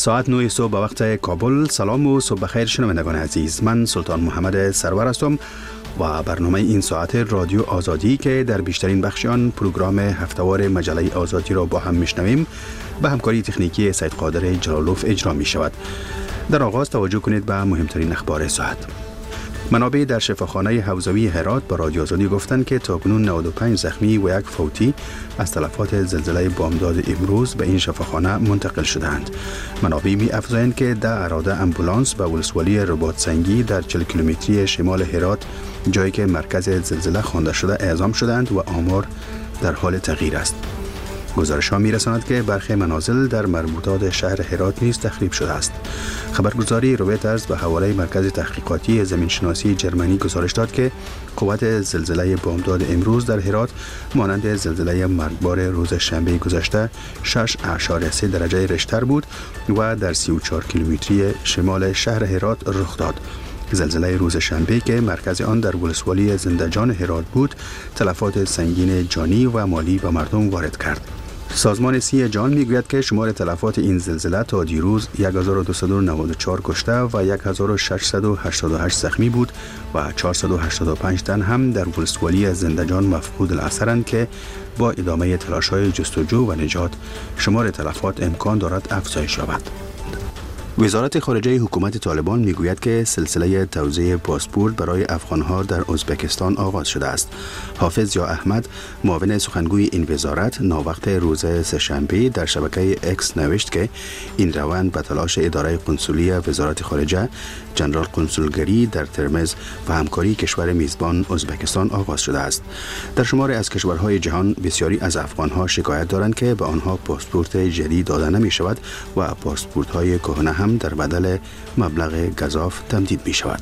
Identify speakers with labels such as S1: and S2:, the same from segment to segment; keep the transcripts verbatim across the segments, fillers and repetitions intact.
S1: ساعت نه صبح به وقت کابل. سلام و صبح بخیر شنوندگان عزیز، من سلطان محمد سرور هستم و برنامه این ساعت رادیو آزادی که در بیشترین بخش آن پروگرام هفته‌وار مجله آزادی را با هم میشنویم به همکاری تکنیکی سید قادر جلالوف اجرا می شود. در آغاز توجه کنید به مهمترین اخبار ساعت. منابع در شفاخانه حوزوی هرات با رادیو آزادی گفتند که تاکنون نود و پنج زخمی و یک فوتی از تلفات زلزله بامداد امروز به این شفاخانه منتقل شدند. منابع می افزایند که ده اراده امبولانس به ولسوالی رباط سنگی در چهل کیلومتری شمال هرات، جایی که مرکز زلزله خوانده شده، اعزام شدند و آمار در حال تغییر است. گزارش ها می رساند که برخی منازل در مربوطات شهر هرات نیز تخریب شده است. خبرگزاری رویترز به حواله مرکز تحقیقاتی زمینشناسی جرمنی گزارش داد که قوت زلزله بامداد امروز در هرات مانند زلزله مرگبار روز شنبه گذشته شش اعشاریه سه درجه ریشتر بود و در سی و چهار کیلومتری شمال شهر هرات رخ داد. زلزله روز شنبه که مرکز آن در ولسوالی زندجان هرات بود، تلفات سنگین جانی و مالی به مردم وارد کرد. سازمان سی جان میگوید که شمار تلفات این زلزله تا دیروز یک هزار و دویست و نود و چهار کشته و یک هزار و ششصد و هشتاد و هشت زخمی بود و چهارصد و هشتاد و پنج تن هم در ولسوالی زندجان مفقود الاثرند که با ادامه تلاش‌های جستجو و نجات شمار تلفات امکان دارد افزایش یابد. وزارت خارجه حکومت طالبان میگوید که سلسله توزیع پاسپورت برای افغانها در ازبکستان آغاز شده است. حافظ یا احمد، معاون سخنگوی این وزارت، ناوقت روز سه‌شنبه در شبکه اکس نوشت که این روند به تلاش اداره قنسولی وزارت خارجه، جنرال قنسولگری در ترمز و همکاری کشور میزبان ازبکستان آغاز شده است. در شماری از کشورهای جهان بسیاری از افغانها شکایت دارند که به آنها پاسپورت جدید داده نمی شود و پاسپورت‌های کهنه هم در بدل مبلغ گزاف تمدید می شود.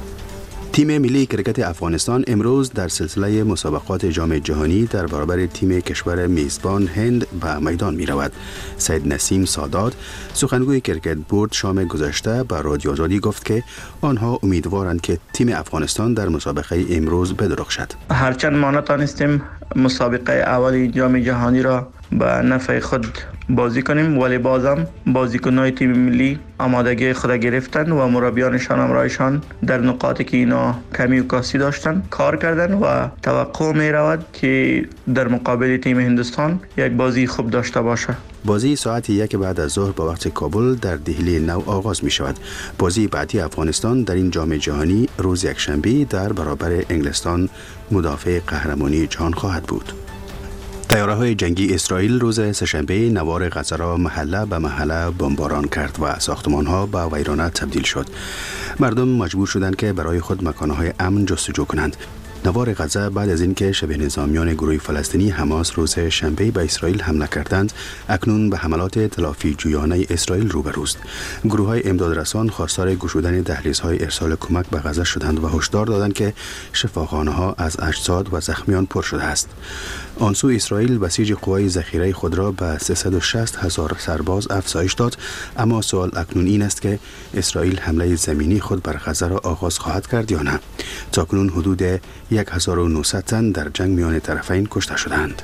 S1: تیم ملی کرکت افغانستان امروز در سلسله مسابقات جام جهانی در برابر تیم کشور میزبان هند به میدان می رود. سید نسیم سادات، سخنگوی کرکت بورد، شام گذشته به رادیو آزادی گفت که آنها امیدوارند که تیم افغانستان در مسابقه امروز بدرخشد.
S2: هرچند ما نتانستیم مسابقه اول جام جهانی را به نفع خود بازی کنیم، ولی بازم بازیکن‌های تیم ملی آمادگی خود گرفتن و مربیانشان همراهشان در نقاطی که اینا کمی و کاستی داشتن کار کردن و توقع می رود که در مقابل تیم هندوستان یک بازی خوب داشته باشه.
S1: بازی ساعت یک بعد از ظهر با وقت کابل در دهلی نو آغاز می شود. بازی بعدی افغانستان در این جام جهانی روز یکشنبه در برابر انگلستان مدافع قهرمانی جهان خواهد بود. طیاره‌های جنگی اسرائیل روز سه‌شنبه نوار غزه را محله به محله بمباران کرد و ساختمان‌ها به ویرانه تبدیل شد. مردم مجبور شدند که برای خود مکان‌های امن جستجو کنند. نوار غزه بعد از اینکه شبه نظامیان گروه فلسطینی حماس روز شنبه به اسرائیل حمله کردند، اکنون به حملات تلافی جویانه اسرائیل روبروست. گروه‌های امدادرسان خواستار گشودن دهلیزهای ارسال کمک به غزه شدند و هشدار دادند که شفاخانه‌ها از اجساد و زخمیان پر شده است. آنسو اسرائیل بسیج قوای ذخیره خود را به سیصد و شصت هزار سرباز افزایش داد، اما سوال اکنون این است که اسرائیل حمله زمینی خود بر غزه را آغاز خواهد کرد یا نه. تاکنون حدود یک هزار و نهصد تن در جنگ میان طرفین کشته شدند.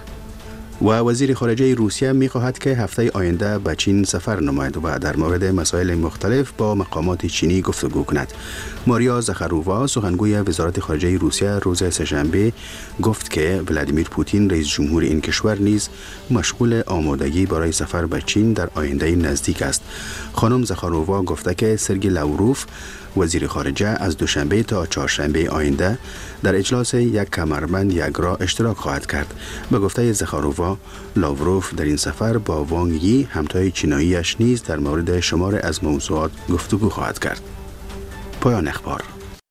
S1: و وزیر خارجه روسیه می‌خواهد که هفته آینده به چین سفر نماید و در مورد مسائل مختلف با مقامات چینی گفتگو کند. ماریا زخارووا، سخنگوی وزارت خارجه روسیه، روز سه‌شنبه گفت که ولادیمیر پوتین رئیس جمهور این کشور نیز مشغول آمادگی برای سفر به چین در آینده نزدیک است. خانم زخارووا گفته که سرگی لاوروف، وزیر خارجه، از دوشنبه تا چهارشنبه آینده در اجلاس یک کمربند یکرا اشتراک خواهد کرد. به گفته زخارووا، لاوروف در این سفر با وانگ یی، همتای چیناییش، نیز در مورد شمار از موضوعات گفتگو خواهد کرد. پایان اخبار.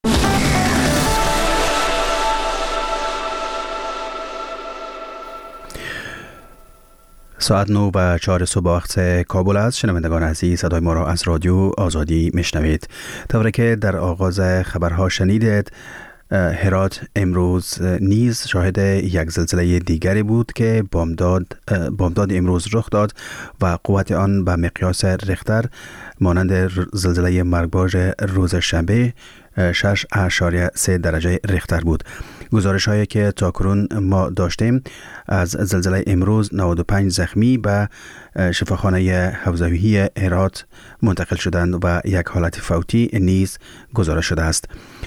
S1: ساعت نه و چهار صبح وقت کابل است. شنوندگان عزیز، صدای ما را از رادیو آزادی میشنوید. طوری که در آغاز خبرها شنیدید، هرات امروز نیز شاهد یک زلزله دیگری بود که بامداد بامداد امروز رخ داد و قوت آن به مقیاس ریختر مانند زلزله مرگبار روز شنبه شش اشاریه سه درجه ریختر بود. گزارش هایی که تاکنون ما داشتیم از زلزله امروز نود و پنج زخمی به شفاخانه حوزوی هرات منتقل شدند و یک حالت فوتی نیز گزارش شده است.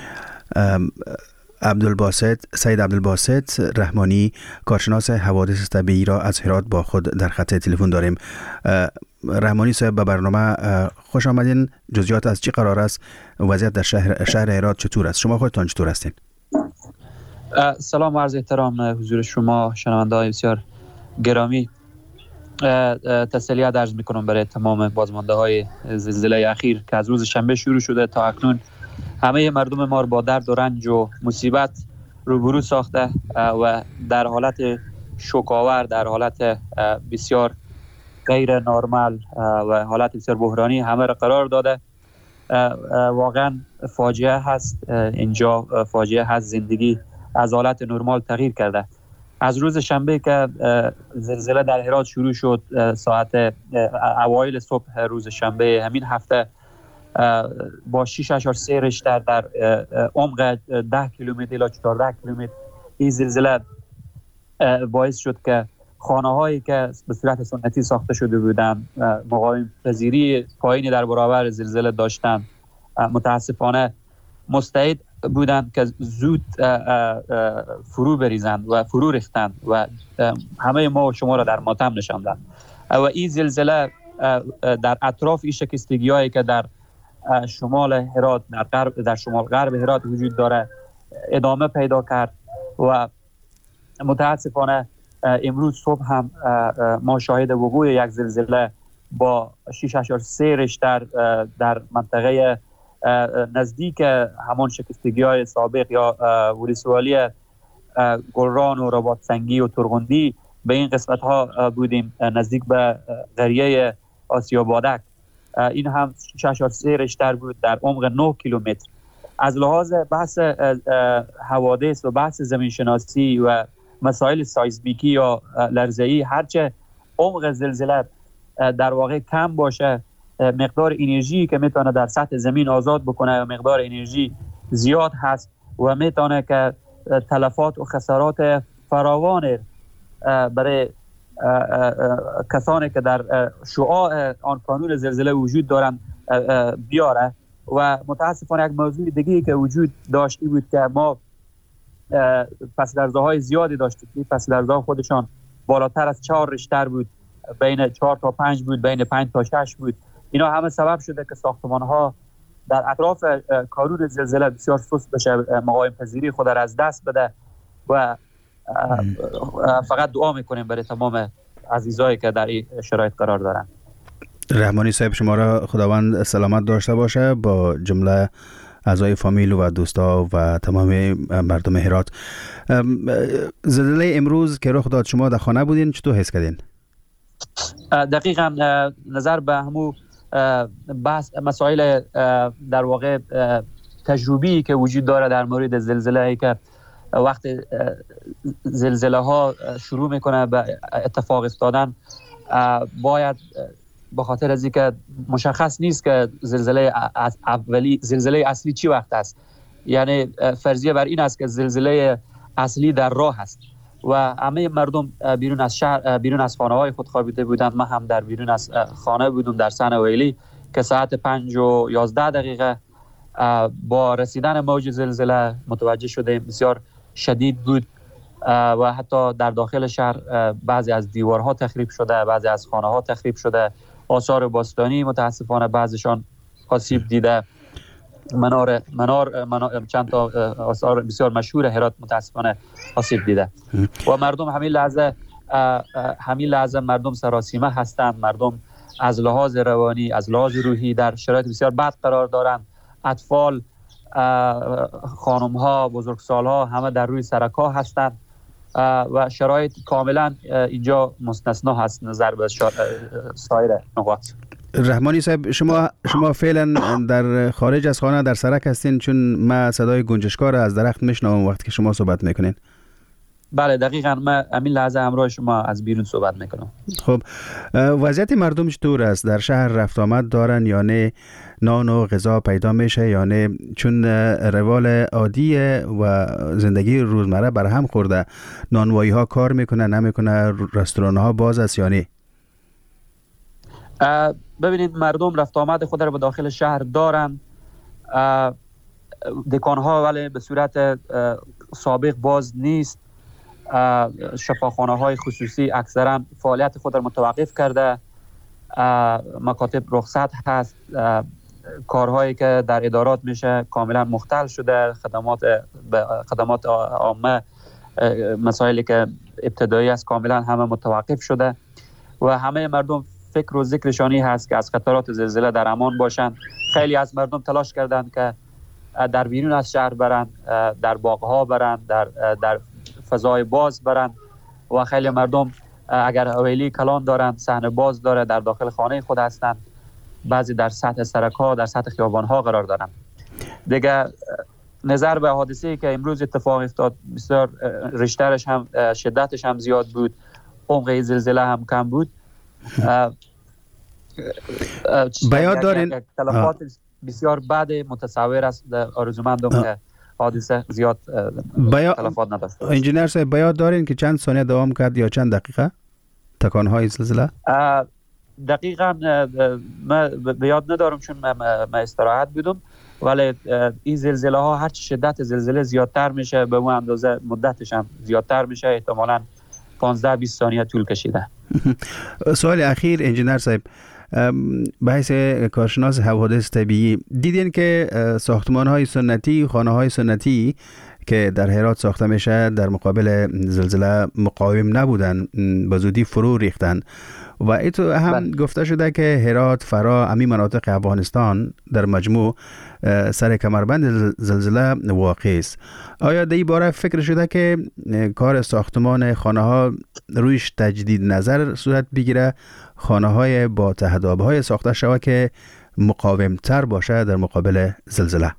S1: عبدالباسط سید عبدالباسط رحمانی کارشناس حوادث طبیعی را از هرات با خود در خط تلفن داریم. رحمانی صاحب به برنامه خوش آمدین. جزئیات از چی قرار است؟ وضعیت در شهر شهر هرات چطور است؟ شما خودتان چطور هستین؟
S3: سلام و عرض احترام حضور شما شنونده‌های بسیار گرامی. تسلیت عرض می‌کنم برای تمام بازمانده های زلزله اخیر که از روز شنبه شروع شده تا اکنون همه مردم ما رو با درد و رنج و مصیبت روبرو ساخته و در حالت شوک‌آور، در حالت بسیار غیر نرمال و حالت بسیار بحرانی همه را قرار داده. واقعا فاجعه هست، اینجا فاجعه هست. زندگی از حالت نرمال تغییر کرده. از روز شنبه که زلزله در هرات شروع شد، ساعت اوایل صبح روز شنبه همین هفته با شش اشار سه ریشتر در عمق ده کیلومتر الی چهارده کیلومتر این زلزله باعث شد که خانه‌هایی که به صورت سنتی ساخته شده بودند، مقاوم پذیری پایینی در برابر زلزله داشتند، متاسفانه مستعد بودند که زود فرو بریزند و فرو ریختند و همه ما و شما را در ماتم نشاندند. و این زلزله در اطراف این شکستگی‌هایی که در شمال هرات، در غرب در شمال غرب هرات وجود داره ادامه پیدا کرد و متاسفانه امروز صبح هم ما شاهد وقوع یک زلزله با شش اشار سه ریشتر در منطقه نزدیک همان شکستگی‌های سابق یا ولسوالی گلران و رباط سنگی و ترغندی به این قسمت‌ها بودیم، نزدیک به قریه آسیا بادک. این هم شش اشار سه ریشتر بود در عمق نه کیلومتر. از لحاظ بحث حوادث و بحث زمینشناسی و مسائل سایزمیکی یا لرزه‌ای، هرچه عمق زلزله در واقع کم باشه، مقدار انرژی که میتونه در سطح زمین آزاد بکنه مقدار انرژی زیاد هست و میتونه که تلفات و خسارات فراوان برای کسانی که در شعاع آن کانون زلزله وجود دارن بیاره. و متاسفانه یک موضوع دیگه که وجود داشتی بود که ما پس لرزه‌های زیادی داشتیم. پس لرزه‌ها خودشان بالاتر از چهار ریشتر بود، بین چهار تا پنج بود، بین پنج تا شش بود. اینا همه سبب شده که ساختمان‌ها در اطراف کانون زلزله بسیار سست بشه، مقاوم پذیری خود را از دست بده و فقط دعا میکنیم برای تمام عزیزایی که در این شرایط قرار دارن.
S1: رحمانی صاحب شما را خداوند سلامت داشته باشه با جمله اعضای فامیل و دوستا و تمام مردم هرات. زلزله امروز که رخ داد شما در خانه بودین، چطور حس کردین؟
S3: دقیقاً نظر به همو بحث مسائل در واقع تجربی که وجود داره در مورد زلزله که وقت زلزله ها شروع میکنه به اتفاق افتادن، باید به خاطر از اینکه مشخص نیست که زلزله اولی زلزله اصلی چی وقت است، یعنی فرضیه بر این است که زلزله اصلی در راه است و همه مردم بیرون از شهر بیرون از خانه های خود خوابیده بودند. من هم در بیرون از خانه بودم در سن ویلی که ساعت پنج و یازده دقیقه با رسیدن موج زلزله متوجه شدیم بسیار شدید بود و حتی در داخل شهر بعضی از دیوارها تخریب شده، بعضی از خانه ها تخریب شده، آثار باستانی متاسفانه بعضشان آسیب دیده، منار منار, منار چند تا آثار بسیار مشهور هرات متاسفانه آسیب دیده و مردم همین لحظه همین لحظه مردم سراسیمه هستند. مردم از لحاظ روانی، از لحاظ روحی در شرایط بسیار بد قرار دارند. اطفال، خانم ها، بزرگسال ها همه در روی سرک‌ها هستند و شرایط کاملا اینجا مستثنا هست نظر به سایر نقاط.
S1: رحمانی صاحب شما شما فعلا در خارج از خانه در سرک هستین؟ چون من صدای گنجشکار از درخت میشنوم وقتی که شما صحبت میکنین.
S3: بله دقیقاً. من همین لحظه همراه شما از بیرون صحبت میکنم.
S1: خب وضعیت مردم چطور است؟ در شهر رفت آمد دارن یا نه؟ نان و غذا پیدا میشه یا نه؟ چون روال عادی و زندگی روزمره بر هم خورده. نانوایی ها کار میکنه نمیکنه؟ رستوران ها باز است یا نه؟
S3: ببینید مردم رفت آمد خود را به داخل شهر دارن. دکان ها ولی به صورت سابق باز نیست. شفاخانه های خصوصی اکثرا فعالیت خود را متوقف کرده. مکاتب رخصت هست. کارهایی که در ادارات میشه کاملا مختل شده. خدمات خدمات عامه، مسائلی که ابتدایی است کاملا همه متوقف شده و همه مردم فکر و ذکرشانی هست که از خطرات زلزله در امان باشند. خیلی از مردم تلاش کردند که در بیرون از شهر برند، در باغ‌ها برند، در در فضای باز برند و خیلی مردم اگر حویلی کلان دارند، صحنه باز داره، در داخل خانه خود هستند. بعضی در سطح سرک‌ها، در سطح خیابان‌ها قرار دارند. دیگه نظر به حادثه‌ای که امروز اتفاق افتاد، بسیار ریشترش هم شدتش هم زیاد بود، عمق زلزله هم کم بود.
S1: بیاد دارین
S3: تلفات بسیار بد متصور است. آرزومندم که حادثه زیاد تلفات نداشته.
S1: انجینر صاحب بیاد دارین که چند ثانیه دوام کرد یا چند دقیقه تکان‌های زلزله؟
S3: دقیقاً من به یاد ندارم چون من استراحت بودم، ولی این زلزله ها هر چه شدت زلزله زیادتر میشه به اون اندازه مدتش هم زیادتر میشه. احتمالاً پانزده بیست ثانیه طول کشیده.
S1: سوال اخیر انجینر صاحب، به حیث کارشناس حوادث طبیعی دیدین که ساختمان های سنتی، خانه های سنتی که در هرات ساخته میشه در مقابل زلزله مقاوم نبودن، به زودی فرو ریختن و ایتو هم بل. گفته شده که هرات، فرا، امی مناطق افغانستان در مجموع سر کمربند زلزله واقع است. آیا در این باره فکر شده که کار ساختمان خانه ها رویش تجدید نظر صورت بگیره، خانه های با تهدابه های ساخته شود که مقاوم تر باشه در مقابل زلزله؟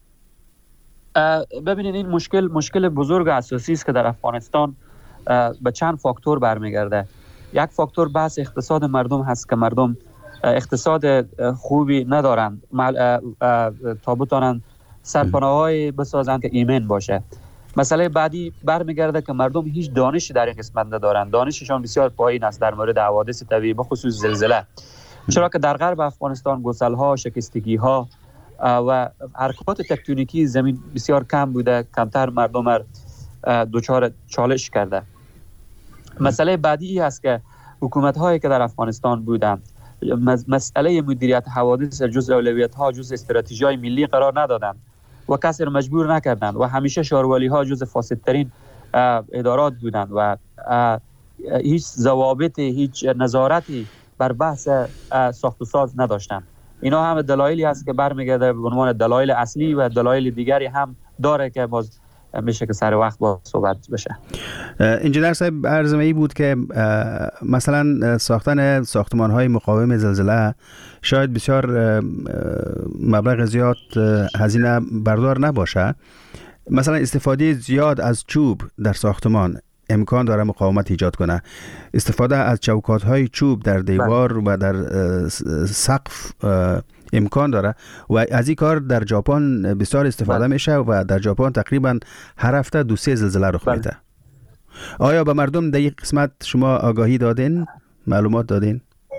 S3: ببینید این مشکل مشکل بزرگ اساسی است که در افغانستان به چند فاکتور برمیگرده. یک فاکتور بحث اقتصاد مردم هست که مردم اقتصاد خوبی ندارند تا بتونن سرپناه‌های بسازند که ایمن باشه. مسئله بعدی برمیگرده که مردم هیچ دانشی در این قسمت ندارند. دانششان بسیار پایین است در مورد حوادث طبیعی، به خصوص زلزله. چرا که در غرب افغانستان گسل‌ها، شکستگی‌ها و حرکات تکتونیکی زمین بسیار کم بوده، کمتر مردم دوچار چالش کرده. مسئله بعدی است که حکومت‌هایی که در افغانستان بودند مسئله مدیریت حوادث جزء اولویت‌ها، جزء استراتژی‌های ملی قرار ندادند و کسی را مجبور نکردند و همیشه شارولی‌ها جزء فاسدترین ادارات بودند و هیچ ضوابط، هیچ نظارتی بر بحث ساخت و ساز نداشتند. اینا هم دلایلی است که برمیگرده به عنوان دلایل اصلی و دلایل دیگری هم داره که باز میشه که سر وقت با صحبت بشه.
S1: انجینر صاحب عرضم ای بود که مثلا ساختن ساختمان های مقاوم زلزله شاید بسیار مبلغ زیاد هزینه بردار نباشه. مثلا استفاده زیاد از چوب در ساختمان امکان داره مقاومت ایجاد کنه. استفاده از چوکات های چوب در دیوار و در سقف امکان داره و از این کار در ژاپن بسیار استفاده بله. میشه و در ژاپن تقریبا هر هفته دو سه زلزله رخ میده. بله. آیا به مردم در این قسمت شما آگاهی دادین؟ معلومات دادین؟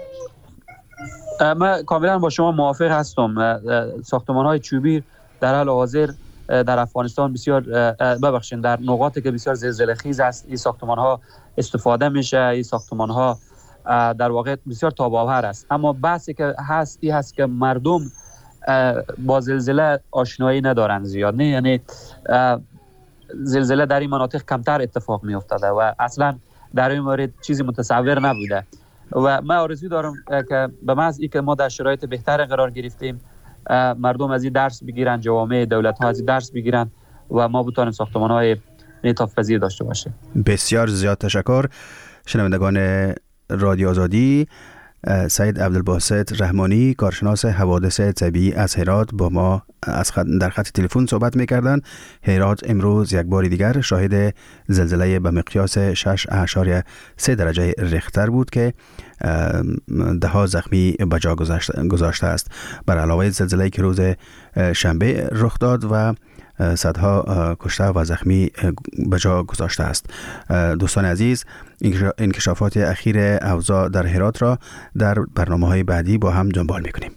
S3: من کاملا با شما موافق هستم. ساختمان های چوبی در حال حاضر در افغانستان بسیار ببخشید در نقاطی که بسیار زلزله خیز است این ساختمان ها استفاده میشه. این ساختمان ها در واقع بسیار تاب‌آور است، اما بحثی که هست این هست که مردم با زلزله آشنایی ندارن زیاد. نه یعنی زلزله در این مناطق کمتر اتفاق می افتاده و اصلا در این مورد چیزی متصور نبوده و من آرزو دارم که به محض اینکه ما در شرایط بهتر قرار گرفتیم مردم از این درس بگیرن، جوامع دولت ها از این درس بگیرن و ما بتونیم ساختمان های انعطاف پذیر داشته باشیم.
S1: بسیار زیاد تشکر. شنوندگان رادیو آزادی، سید عبدالباسط رحمانی کارشناس حوادث طبیعی از هرات با ما از خط در خط تلفن صحبت می‌کردند. هرات امروز یک بار دیگر شاهد زلزله به مقیاس شش اشاریه سه درجه ریختر بود که ده ها زخمی به جا گذاشته است. بر علاوه زلزله‌ای که روز شنبه رخ داد و صدها کشته و زخمی به جا گذاشته است. دوستان عزیز، انکشافات اخیر اوضاع در هرات را در برنامه‌های بعدی با هم دنبال می‌کنیم.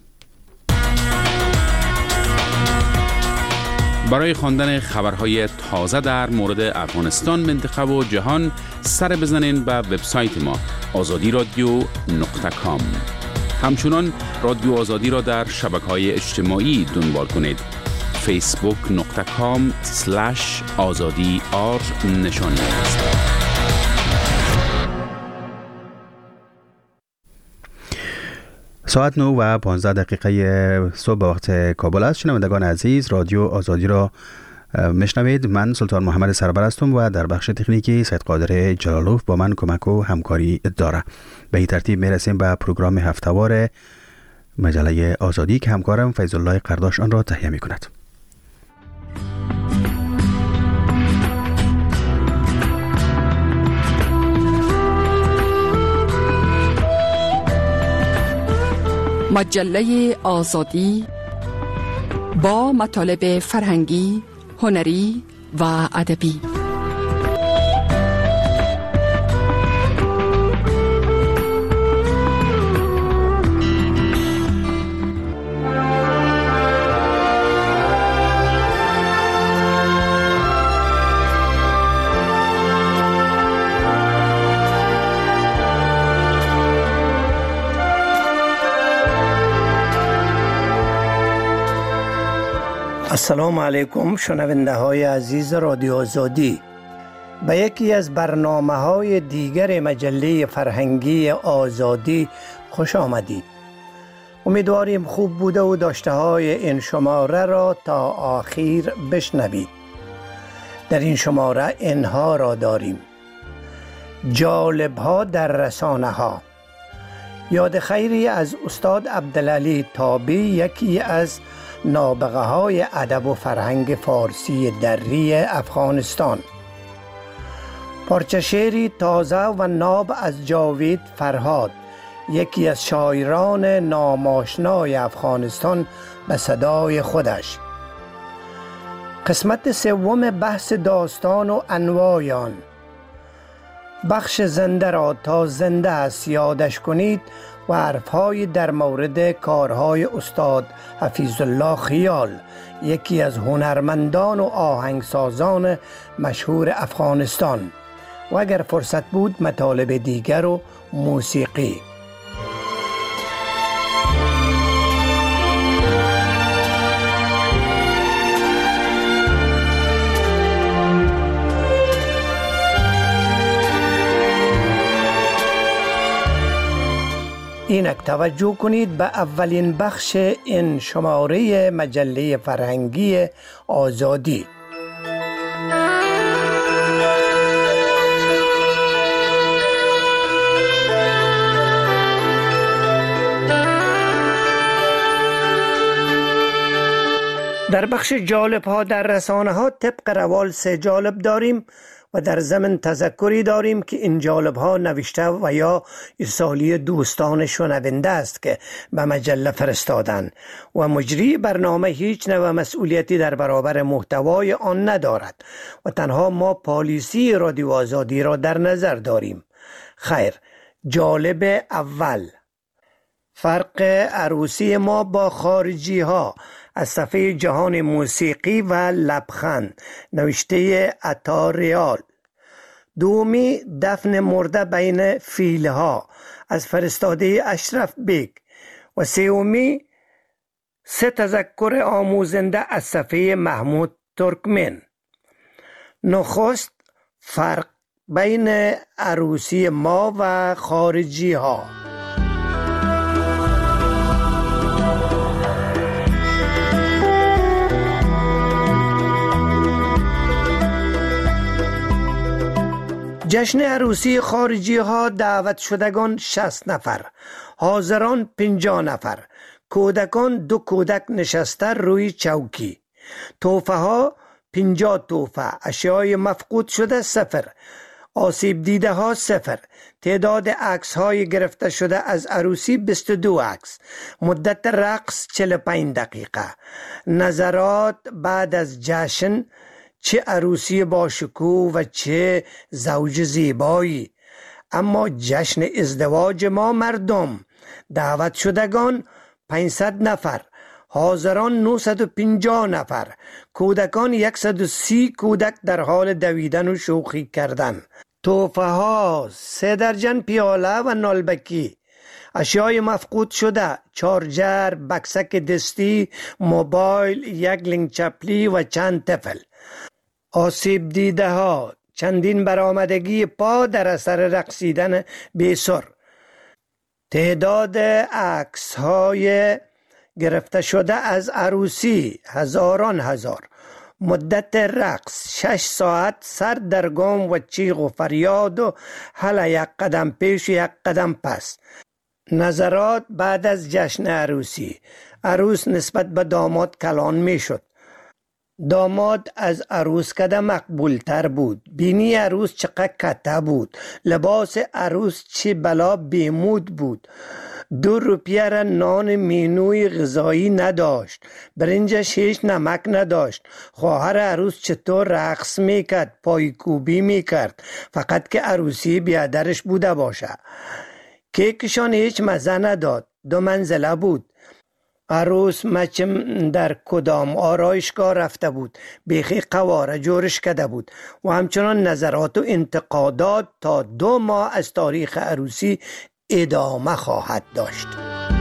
S4: برای خواندن خبرهای تازه در مورد افغانستان، منطقه و جهان سر بزنین به وبسایت ما آزادی رادیو نقطه کام. همچنان رادیو آزادی را در شبکه‌های اجتماعی دنبال کنید. فیسبوک نقطه کام سلش آزادی آر نشانی است.
S1: ساعت نه و پانزده دقیقه صبح به وقت کابل است. شنوندگان عزیز، رادیو آزادی را میشنوید. من سلطان محمد سرور هستم و در بخش تکنیکی سید قادر جلالوف با من کمک و همکاری داره. به این ترتیب میرسیم به پروگرام هفتهوار مجله آزادی که همکارم فیض الله قرداش آن را تهیه میکند.
S5: مجله آزادی با مطالب فرهنگی، هنری و ادبی.
S6: السلام علیکم شنونده های عزیز رادیو آزادی. به یکی از برنامه های دیگر مجله فرهنگی آزادی خوش آمدید. امیدواریم خوب بوده و داشته های این شماره را تا آخر بشنوید. در این شماره اینها را داریم: جالب ها در رسانه ها، یاد خیری از استاد عبدالعلی تابی، یکی از نابغه های ادب و فرهنگ فارسی دری افغانستان، پارچه شعری تازه و ناب از جاوید فرهاد، یکی از شاعران ناماشنای افغانستان به صدای خودش، قسمت سوم بحث داستان و انواع آن. بخش زنده را تا زنده است یادش کنید و حرف‌های در مورد کارهای استاد حفیظ الله خیال، یکی از هنرمندان و آهنگسازان مشهور افغانستان، و اگر فرصت بود مطالب دیگر و موسیقی. اینک توجه کنید به اولین بخش این شماره مجله فرهنگی آزادی. در بخش جالب ها در رسانه ها طبق روال سه جالب داریم و در ضمن تذکری داریم که این جالب ها نوشته و یا ارسالی دوستان شنونده است که به مجله فرستادن و مجری برنامه هیچ نوع مسئولیتی در برابر محتوای آن ندارد و تنها ما پالیسی رادیو آزادی را در نظر داریم. خیر، جالب اول: فرق عروسی ما با خارجی ها، از صفحه جهان موسیقی و لبخند، نوشته عطا ریال. دومی: دفن مرده بین فیلها، از فرستاده اشرف بیگ. و سومی: سه تذکر آموزنده، از صفحه محمود ترکمن. نخست: فرق بین عروسی ما و خارجی ها. جشن عروسی خارجی ها دعوت شدگان شصت نفر، حاضران پنجاه نفر، کودکان دو کودک نشسته روی چوکی، تحفه ها پنجاه تحفه، اشیای مفقود شده صفر، آسیب دیده ها صفر، تعداد عکس های گرفته شده از عروسی بیست و دو عکس، مدت رقص چهل و پنج دقیقه، نظرات بعد از جشن، چه عروسی با شکوه و چه زوج زیبایی. اما جشن ازدواج ما مردم، دعوت شدگان پانصد نفر، حاضران نهصد و پنجاه نفر، کودکان صد و سی کودک در حال دویدن و شوخی کردن، تحفه ها سه درجن پیاله و نالبکی، اشیای مفقود شده چارجر، بکسک دستی، موبایل، یک لنگ چپلی و چند طفل، آسیب دیده ها چندین برآمدگی پا در اثر رقصیدن بی‌سر، تعداد عکس های گرفته شده از عروسی هزاران هزار، مدت رقص شش ساعت، سر در گام و چیغ و فریاد و هلا یک قدم پیش و یک قدم پس. نظرات بعد از جشن عروسی، عروس نسبت به داماد کلان می شد، داماد از عروس کده مقبول تر بود، بینی عروس چقدر کته بود، لباس عروس چه بلا بیمود بود، دو روپیه را نان مینوی غذایی نداشت، برنجش هیچ نمک نداشت، خواهر عروس چطور رقص میکرد، پایکوبی میکرد، فقط که عروسی بیادرش بوده باشه. کیکشان هیچ مزه نداد، دو منزله بود. عروس مچم در کدام آرایشگاه رفته بود، بیخی قواره جورش کده بود و همچنان نظرات و انتقادات تا دو ماه از تاریخ عروسی ادامه خواهد داشت.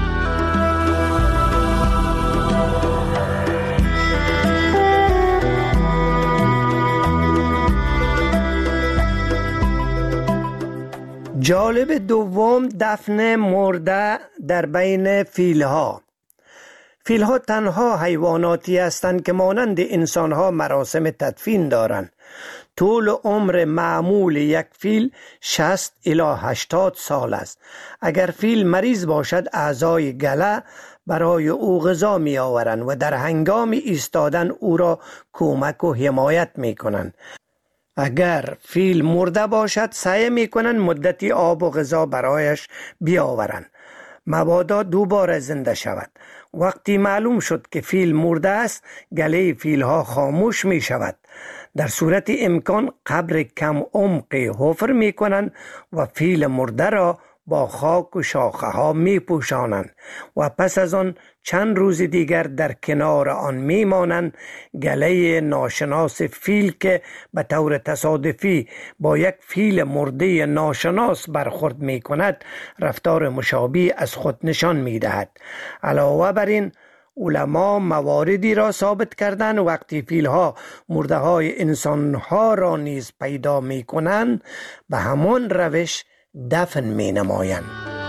S6: جالب دوم، دفن مرده در بین فیلها. فیلها تنها حیواناتی هستند که مانند انسانها مراسم تدفین دارند. طول عمر معمول یک فیل شصت الی هشتاد سال است. اگر فیل مریض باشد، اعضای گله برای او غذا می آورند و در هنگام ایستادن او را کمک و حمایت می کنند. اگر فیل مرده باشد، سعی می کنند مدتی آب و غذا برایش بیاورند مبادا دوباره زنده شود. وقتی معلوم شد که فیل مرده است، گله فیل ها خاموش می شود. در صورت امکان قبر کم عمقی حفر می کنند و فیل مرده را با خاک و شاخه ها می پوشانند و پس از آن چند روز دیگر در کنار آن می مانند. گله ناشناس فیل که به طور تصادفی با یک فیل مرده ناشناس برخورد می کند، رفتار مشابه از خود نشان می دهد. علاوه بر این، علما مواردی را ثابت کردند وقتی فیلها مرده های انسانها را نیز پیدا می کنند، به همان روش دفن می نمایند.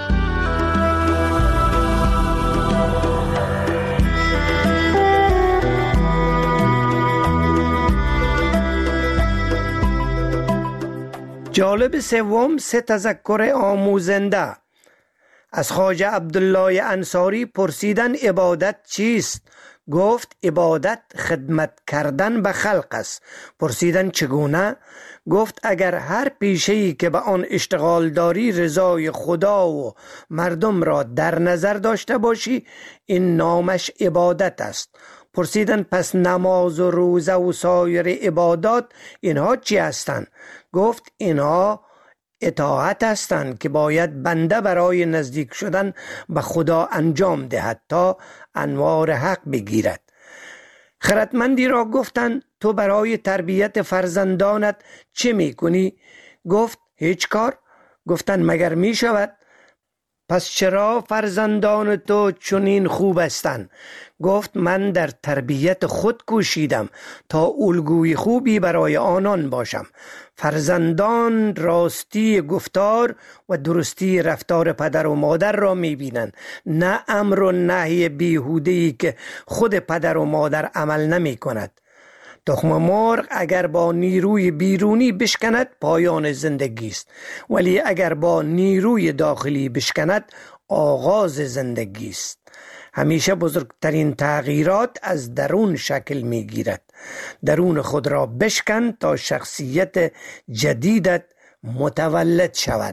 S6: جالب سوم، سه تذکر آموزنده. از خواجه عبدالله انصاری پرسیدن عبادت چیست؟ گفت عبادت خدمت کردن به خلق است. پرسیدن چگونه؟ گفت اگر هر پیشه‌ای که به آن اشتغال داری رضای خدا و مردم را در نظر داشته باشی، این نامش عبادت است. پرسیدن پس نماز و روزه و سایر عبادات اینها چی هستند؟ گفت اینها اطاعت هستند که باید بنده برای نزدیک شدن به خدا انجام دهد تا انوار حق بگیرد. خردمندی را گفتند تو برای تربیت فرزندانت چه میکنی؟ گفت هیچ کار. گفتند مگر میشود؟ پس چرا فرزندان تو چنین خوب هستند؟ گفت من در تربیت خود کوشیدم تا الگوی خوبی برای آنان باشم. فرزندان راستی گفتار و درستی رفتار پدر و مادر را میبینند، نه امر و نهی بیهوده‌ای که خود پدر و مادر عمل نمی کند. تخم مرغ اگر با نیروی بیرونی بشکند پایان زندگی است، ولی اگر با نیروی داخلی بشکند آغاز زندگی است. همیشه بزرگترین تغییرات از درون شکل می گیرد. درون خود را بشکن تا شخصیت جدیدت متولد شود.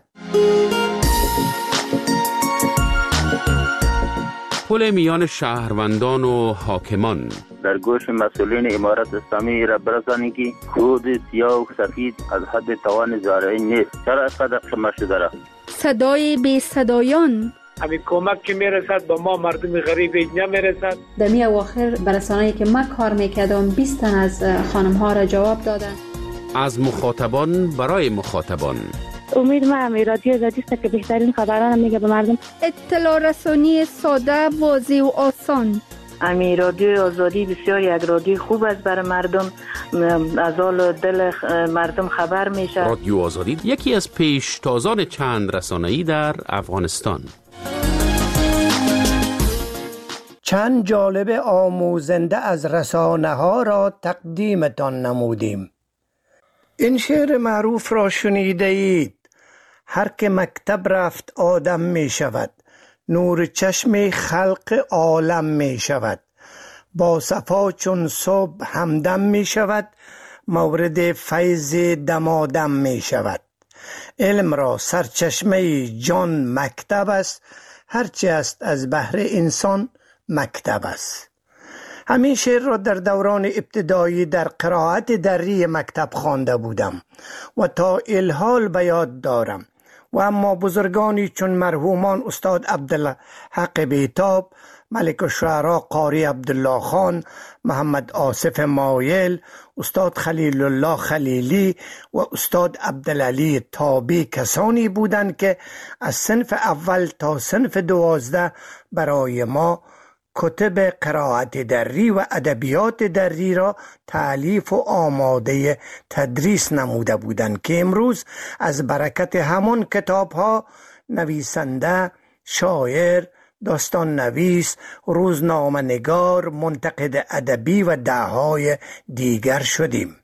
S4: پل میان شهروندان و حاکمان.
S7: در گوش مسئولین امارت اسلامی را برسانی که خود سیاه و سفید از حد توان زارعی نیست. چرا اینقدر شما شده را؟
S8: صدای بی صدایان.
S9: همین کمک که میرسد با ما مردم غریب نمیرسد.
S10: در می اواخر برسانه‌ای که من کار میکردم بیست تن از خانم ها را جواب دادن.
S4: از مخاطبان برای مخاطبان.
S11: امید ما همی رادیو آزادی است که بهترین خبران میگه به مردم.
S8: اطلاع رسانی ساده، واضح و آسان.
S11: امی رادیو آزادی بسیار یک رادیو خوب است برای مردم، از حال دل مردم خبر میشه.
S4: رادیو آزادی یکی از پیشتازان چند رسانه‌ای در افغانستان.
S6: چند جالب آموزنده از رسانه ها را تقدیمتان نمودیم. این شعر معروف را شنیده اید: هر که مکتب رفت آدم می شود، نور چشم خلق عالم می شود، با صفا چون صبح همدم می شود، مورد فیض دمادم می شود. علم را سرچشمه جان مکتب است، هرچی است از بحر انسان مکتب است. همین شعر را در دوران ابتدایی در قرائت دری مکتب خوانده بودم و تا الحال به یاد دارم. و اما بزرگانی چون مرحومان استاد عبدالحق بیتاب، ملک الشعراء قاری عبدالله خان، محمد آصف مایل، استاد خلیل الله خلیلی و استاد عبدالعلی تابی کسانی بودند که از صنف اول تا صنف دوازده برای ما کتب قرائت دری و ادبیات دری را تالیف و آماده تدریس نموده بودند که امروز از برکت همان کتاب ها نویسنده، شاعر، داستان نویس، روزنامه نگار، منتقد ادبی و دههای دیگر شدیم.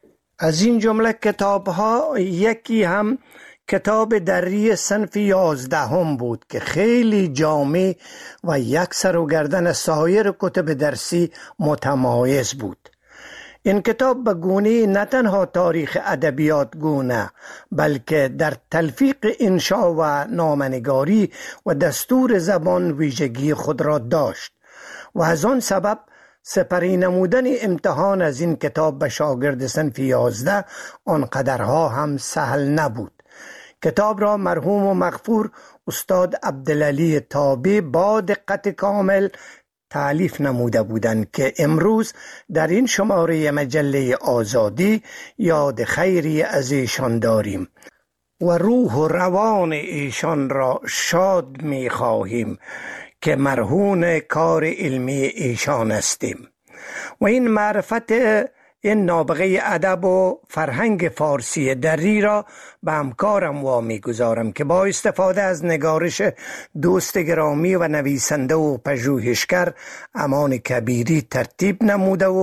S6: از این جمله کتاب ها یکی هم کتاب دری صنف یازدهم بود که خیلی جامع و یک سر و گردن سایر کتب درسی متمایز بود. این کتاب به گونه نه تنها تاریخ ادبیات گونه، بلکه در تلفیق انشا و نامه‌نگاری و دستور زبان ویژگی خود را داشت و از آن سبب سپری نمودن امتحان از این کتاب به شاگرد صنف یازده آنقدرها هم سهل نبود. کتاب را مرحوم و مغفور استاد عبدالعلی تابی با دقت کامل تالیف نموده بودند که امروز در این شماره مجله آزادی یاد خیری از ایشان داریم و روح و روان ایشان را شاد می خواهیم که مرهون کار علمی ایشان هستیم. و این معرفت این نابغه ادب و فرهنگ فارسی دری را به همکارم وامی گذارم که با استفاده از نگارش دوست گرامی و نویسنده و پژوهشگر امان کبیری ترتیب نموده و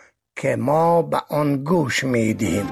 S6: که ما به آن گوش می دهیم.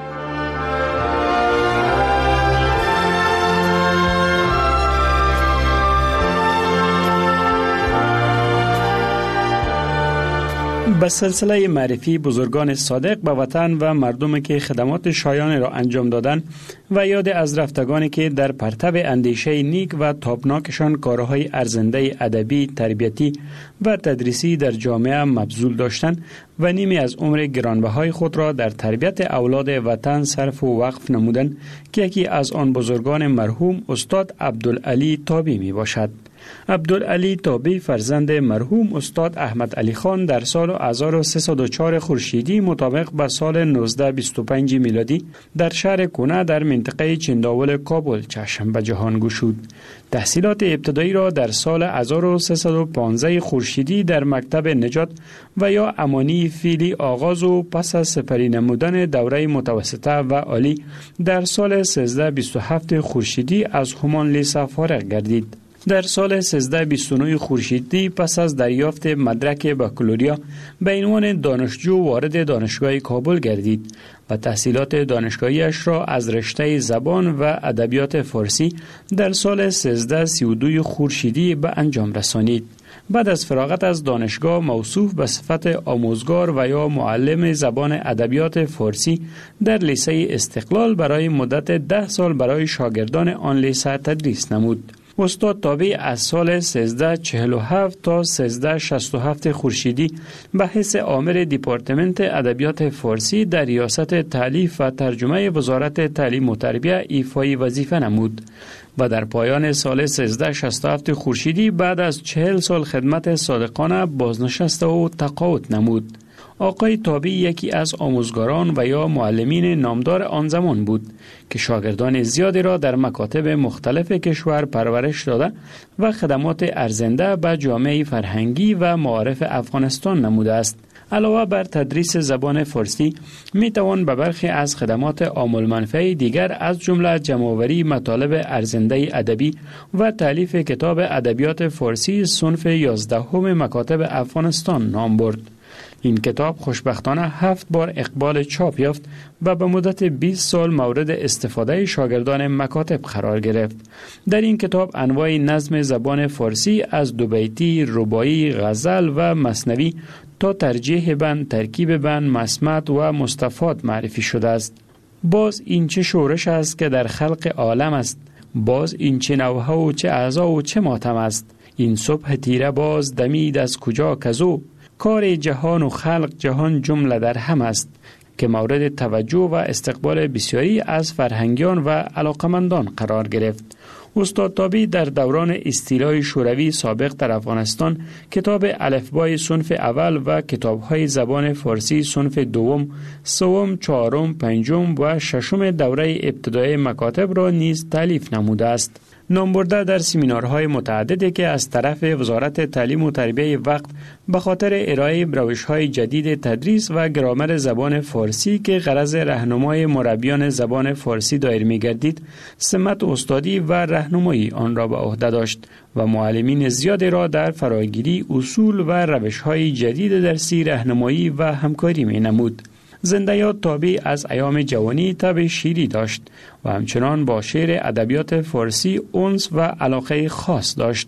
S12: به سلسله معرفی بزرگان صادق به وطن و مردمی که خدمات شایان را انجام دادند و یاد از رفتگانی که در پرتو اندیشه نیک و تابناکشان کارهای ارزنده ادبی، تربیتی و تدریسی در جامعه مبذول داشتند و نیمی از عمر گرانبهای خود را در تربیت اولاد وطن صرف و وقف نمودند که یکی از آن بزرگان مرحوم استاد عبدالعلی تابی می باشد. عبدالعلی تابی فرزند مرحوم استاد احمد علی خان در سال هزار و سیصد و چهار خورشیدی مطابق به سال نوزده بیست و پنج میلادی در شهر کنه در منطقه چنداول کابل چشم به جهان گشود. تحصیلات ابتدایی را در سال هزار و سیصد و پانزده خورشیدی در مکتب نجات و یا امانی فیلی آغاز و پس از سپری نمودن دوره متوسطه و عالی در سال سیزده بیست و هفت خورشیدی از همان لیسه فارغ گردید. در سال سیزده بیست و نه خورشیدی پس از دریافت مدرک بکالوریا به عنوان دانشجو وارد دانشگاه کابل گردید و تحصیلات دانشگاهیش را از رشته زبان و ادبیات فارسی در سال سیزده سی و دو خورشیدی به انجام رسانید. بعد از فراغت از دانشگاه موصوف به صفت آموزگار و یا معلم زبان ادبیات فارسی در لیسه استقلال برای مدت ده سال برای شاگردان آن لیسه تدریس نمود. استاد تابع از سال سیزده چهل و هفت تا سیزده شصت و هفت خورشیدی به حیث آمر دیپارتمنت ادبیات فارسی در ریاست تالیف و ترجمه وزارت تعلیم و تربیت ایفای وظیفه نمود و در پایان سال سیزده شصت و هفت خورشیدی بعد از چهل سال خدمت صادقانه بازنشست و تقاعد نمود. آقای تابع یکی از آموزگاران و یا معلمین نامدار آن زمان بود که شاگردان زیادی را در مکاتب مختلف کشور پرورش داده و خدمات ارزنده به جامعه فرهنگی و معارف افغانستان نموده است. علاوه بر تدریس زبان فارسی می توان به برخی از خدمات عامل منفعه دیگر از جمله جمع‌آوری مطالب ارزنده ادبی و تالیف کتاب ادبیات فارسی صنف یازدهم مکاتب افغانستان نام برد. این کتاب خوشبختانه هفت بار اقبال چاپ یافت و به مدت بیست سال مورد استفاده شاگردان مکاتب قرار گرفت. در این کتاب انواع نظم زبان فارسی از دو بیتی، رباعی، غزل و مثنوی تا ترجیح بند، ترکیب بند، مسمط و مستفاد معرفی شده است. باز این چه شورش است که در خلق عالم است، باز این چه نوحه و چه اعضا و چه ماتم است. این صبح تیره باز دمید از کجا کزو، کار جهان و خلق جهان جمله در هم است که مورد توجه و استقبال بسیاری از فرهنگیان و علاقمندان قرار گرفت. استاد تابع در دوران استیلای شوروی سابق در افغانستان کتاب الفبای صنف اول و کتاب‌های زبان فارسی صنف دوم، سوم، چهارم، پنجم و ششم دوره ابتدایی مکاتب را نیز تالیف نموده است. نام برده در سمینارهای متعددی که از طرف وزارت تعلیم و تربیت وقت به خاطر ارائه روش‌های جدید تدریس و گرامر زبان فارسی که غرض راهنمای مربیان زبان فارسی دایر می‌گردید، سمت استادی و راهنمایی آن را به عهده داشت و معلمین زیادی را در فراگیری اصول و روش‌های جدید درسی راهنمایی و همکاری می‌نمود. زنده یاد تابع از ایام جوانی طبع شیری داشت و همچنان با شعر ادبیات فارسی انس و علاقه خاص داشت.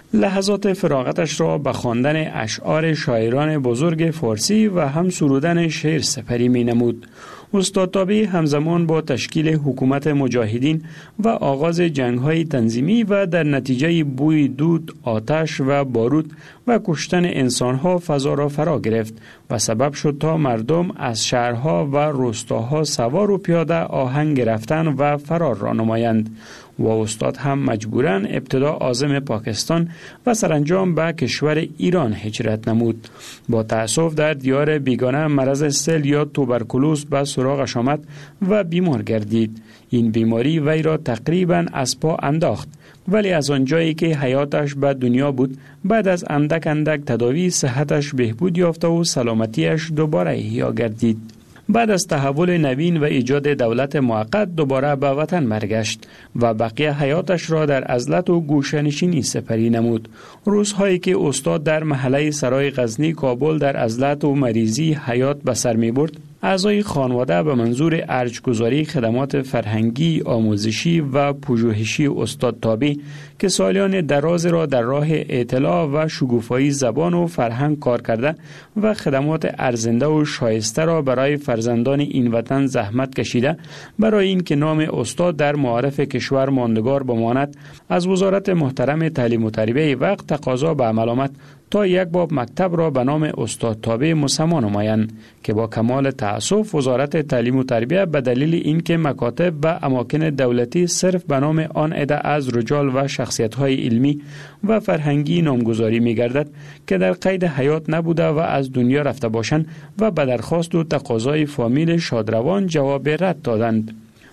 S12: لحظات فراغتش را به خواندن اشعار شاعران بزرگ فارسی و هم سرودن شعر سپری می نمود. استاد تابع همزمان با تشکیل حکومت مجاهدین و آغاز جنگ‌های تنظیمی و در نتیجه بوی دود، آتش و بارود و کشتن انسان‌ها فضا را فرا گرفت و سبب شد تا مردم از شهرها و روستاها سوار و پیاده آهنگ رفتن و فرار را نمایند و استاد هم مجبوراً ابتدا عازم پاکستان و سرانجام به کشور ایران هجرت نمود. با تأسف در دیار بیگانه مرض سل یا توبرکلوز به سراغش آمد و بیمار گردید. این بیماری وی را تقریباً از پا انداخت، ولی از آنجایی که حیاتش به دنیا بود بعد از اندک اندک تداوی صحتش بهبود یافت و سلامتیش دوباره احیا گردید. بعد از تحول نوین و ایجاد دولت موقت دوباره به وطن برگشت و بقیه حیاتش را در عزلت و گوشه‌نشینی سپری نمود. روزهایی که استاد در محله سرای غزنی کابل در عزلت و مریضی حیات به سر می برد، اعضای خانواده به منظور ارجگذاری خدمات فرهنگی، آموزشی و پژوهشی استاد تابع که سالیان دراز را در راه اطلاع و شکوفایی زبان و فرهنگ کار کرده و خدمات ارزنده و شایسته را برای فرزندان این وطن زحمت کشیده، برای این که نام استاد در معارف کشور ماندگار بماند، از وزارت محترم تعلیم و تربیت وقت تقاضا به عمل آمد تا یک باب مکتب را به نام استاد تابع مسما نمایند که با کمال تأسف وزارت تعلیم و تربیت به دلیل اینکه مکاتب و اماکن دولتی صرف به نام آن عده از رجال و شخصیت‌های علمی و فرهنگی نامگذاری می‌گردد که در قید حیات نبوده و از دنیا رفته باشند و به درخواست و تقاضای فامیل شادروان جواب رد دادند.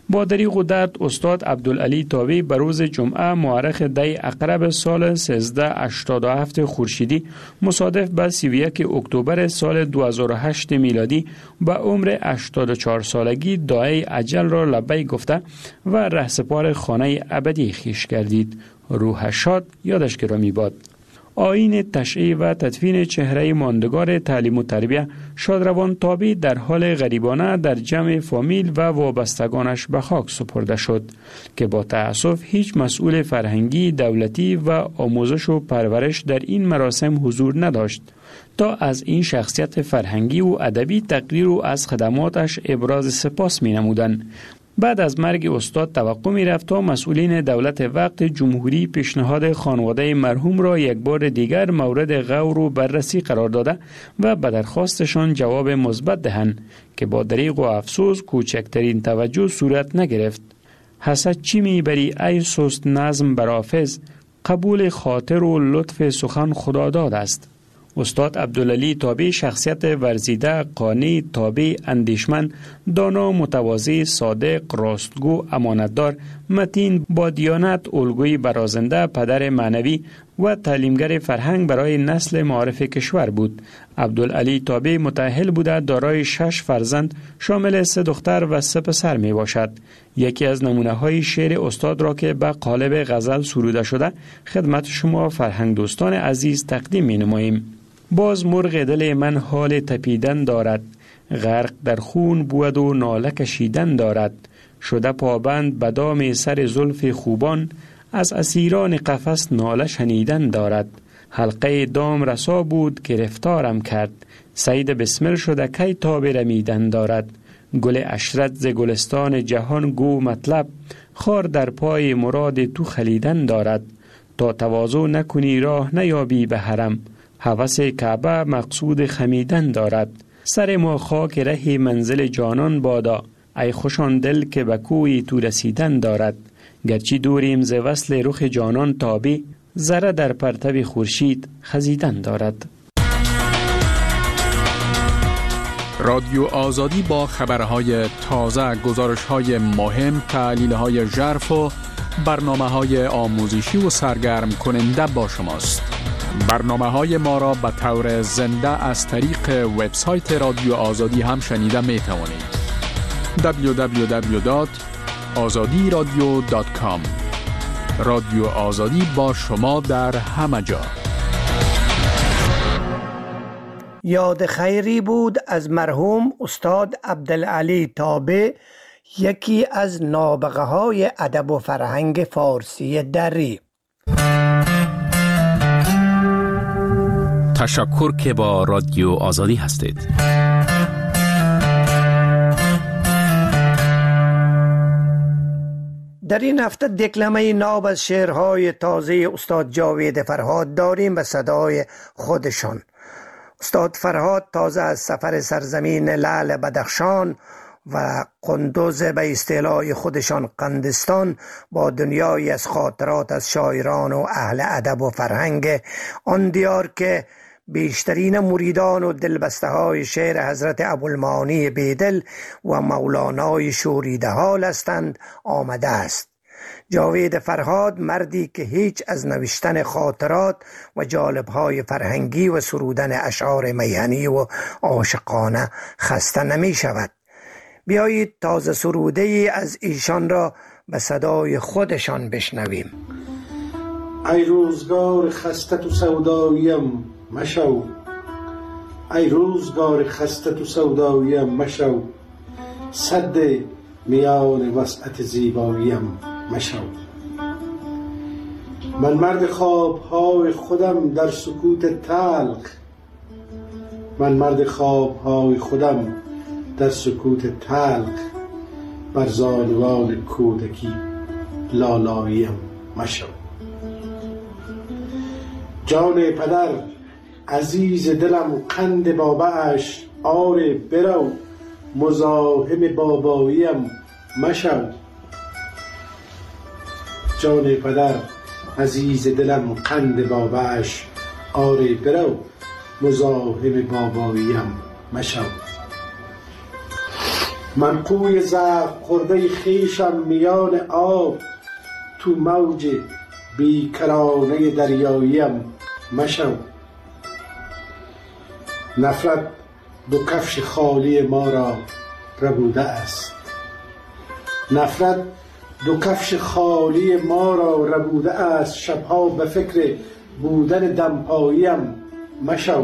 S12: با دریغ و درد استاد عبدالعلی تابی به روز جمعه مورخ دی عقرب سال سیزده هشتاد و هفت خورشیدی مصادف به سی و یک اکتبر سال دو هزار و هشت میلادی به عمر هشتاد و چهار سالگی داعی اجل را لبیک گفته و رهسپار خانه ابدی خویش گردید. روح شاد، یادش گرامی باد. آیین تشییع و تدفین چهره ماندگار تعلیم و تربیه شادروان تابی در حال غریبانه در جمع فامیل و وابستگانش به خاک سپرده شد که با تأسف هیچ مسئول فرهنگی، دولتی و آموزش و پرورش در این مراسم حضور نداشت تا از این شخصیت فرهنگی و ادبی تقدیر و از خدماتش ابراز سپاس می نمودند. بعد از مرگ استاد توقع می رفت تا مسئولین دولت وقت جمهوری پیشنهاد خانواده مرحوم را یک بار دیگر مورد غور و بررسی قرار داده و به درخواستشان جواب مثبت دهند که با دریغ و افسوس کوچکترین توجه صورت نگرفت. حسد چی می بری ای سست نظم برافز، قبول خاطر و لطف سخن خدا داد است. استاد عبدالعلی تابی شخصیت ورزیده، قانی، تابع، اندیشمند، دانا، متواضع، صادق، راستگو، امانتدار، متین، با دیانت، الگوی برازنده، پدر معنوی و تعلیمگر فرهنگ برای نسل معارف کشور بود. عبدالعلی تابی متأهل بوده دارای شش فرزند شامل سه دختر و سه پسر می باشد. یکی از نمونه های شعر استاد را که به قالب غزل سروده شده خدمت شما فرهنگ دوستان عزیز تقدیم می نماییم. باز مرغ دل من حال تپیدن دارد، غرق در خون بود و ناله کشیدن دارد. شده پابند به دام سر زلف خوبان، از اسیران قفس ناله شنیدن دارد. حلقه دام رسا بود گرفتارم کرد، صید بسمل شده کی تاب رمیدن دارد. گل عشرت ز گلستان جهان گو مطلب، خار در پای مراد تو خلیدن دارد. تا تواضع نکنی راه نیابی به حرم، هوس کعبه مقصود خمیدن دارد. سر ما خاک ره منزل جانان بادا، ای خوشان دل که به کوی تو رسیدن دارد. گرچه دوریم ز وصل رخ جانان تابی، ذره در پرتو خورشید خزیدن دارد.
S13: رادیو آزادی با خبرهای تازه، گزارش‌های مهم، تحلیل‌های ژرف و برنامه‌های آموزشی و سرگرم کننده با شماست. برنامه‌های ما را به طور زنده از طریق وبسایت رادیو آزادی هم شنیده می توانید. دبلیو دبلیو دبلیو دات آزادی رادیو دات کام. رادیو آزادی با شما در همه جا.
S6: یاد خیری بود از مرحوم استاد عبدالعلی تابی، یکی از نابغه های ادب و فرهنگ فارسی دری.
S4: تشکر که با رادیو آزادی هستید.
S6: در این هفته دکلمه ناب از شعرهای تازه استاد جاوید فرهاد داریم به صدای خودشان. استاد فرهاد تازه از سفر سرزمین لعل بدخشان و قندوز به اصطلاح خودشان قندستان با دنیایی از خاطرات از شاعران و اهل ادب و فرهنگ آن دیار که بیشترین مریدان و دلبسته های شعر حضرت ابوالمعانی بیدل و مولانای شوریده حال هستند آمده است. جاوید فرهاد مردی که هیچ از نوشتن خاطرات و جالبهای فرهنگی و سرودن اشعار میهنی و عاشقانه خسته نمی شود. بیایید تازه سروده ای از ایشان را به صدای خودشان بشنویم.
S14: ای روزگار خسته تو سوداییم مشو، ای روزگار خسته تو سوداییم مشو، صد میان وسعت زیباییم مشو. من مرد خوابهای خودم در سکوت تلخ، من مرد خوابهای خودم در سکوت تلخ، بر زانوان کودکی لالاییم مشو. جان پدر عزیز دلم قند باباش، آره برو مزاحم باباییم مشو. جان پدر عزیز دلم قند باباش، آره برو مزاحم باباییم مشو. من قوی زخم خورده خیشم میان آب، تو موج بیکرانه دریاییم مشو. نفرت دو کفش خالی ما را ربوده است، نفرت دو کفش خالی ما را ربوده است. شبها به فکر بودن دمپاییم مشو.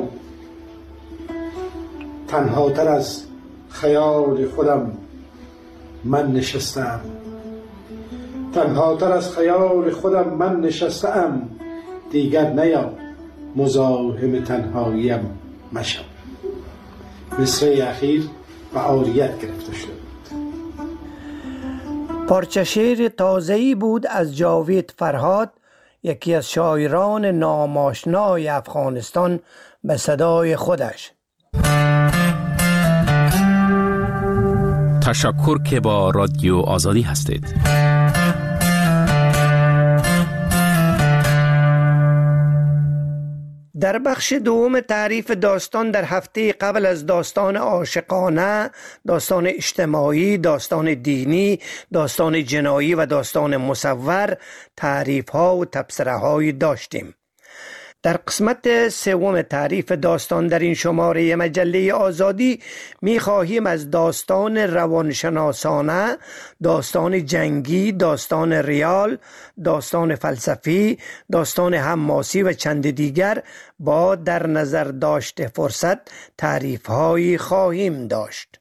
S14: تنها تر از خیال خودم من نشستم، تنها تر از خیال خودم من نشستم. دیگر نیا مزاحم تنهاییم مشو. مصرع اخیر و عاریت گرفته شد.
S6: پارچه شعر تازه‌ای بود از جاوید فرهاد، یکی از شاعران ناماشنای افغانستان، به صدای خودش.
S4: تشکر که با رادیو آزادی هستید.
S6: در بخش دوم تعریف داستان در هفته قبل از داستان عاشقانه، داستان اجتماعی، داستان دینی، داستان جنایی و داستان مصور تعریف ها و تبصره هایی داشتیم. در قسمت سوم تعریف داستان در این شماره مجله آزادی می خواهیم از داستان روانشناسانه، داستان جنگی، داستان ریال، داستان فلسفی، داستان حماسی و چند دیگر با در نظر داشت فرصت تعریف هایی خواهیم داشت.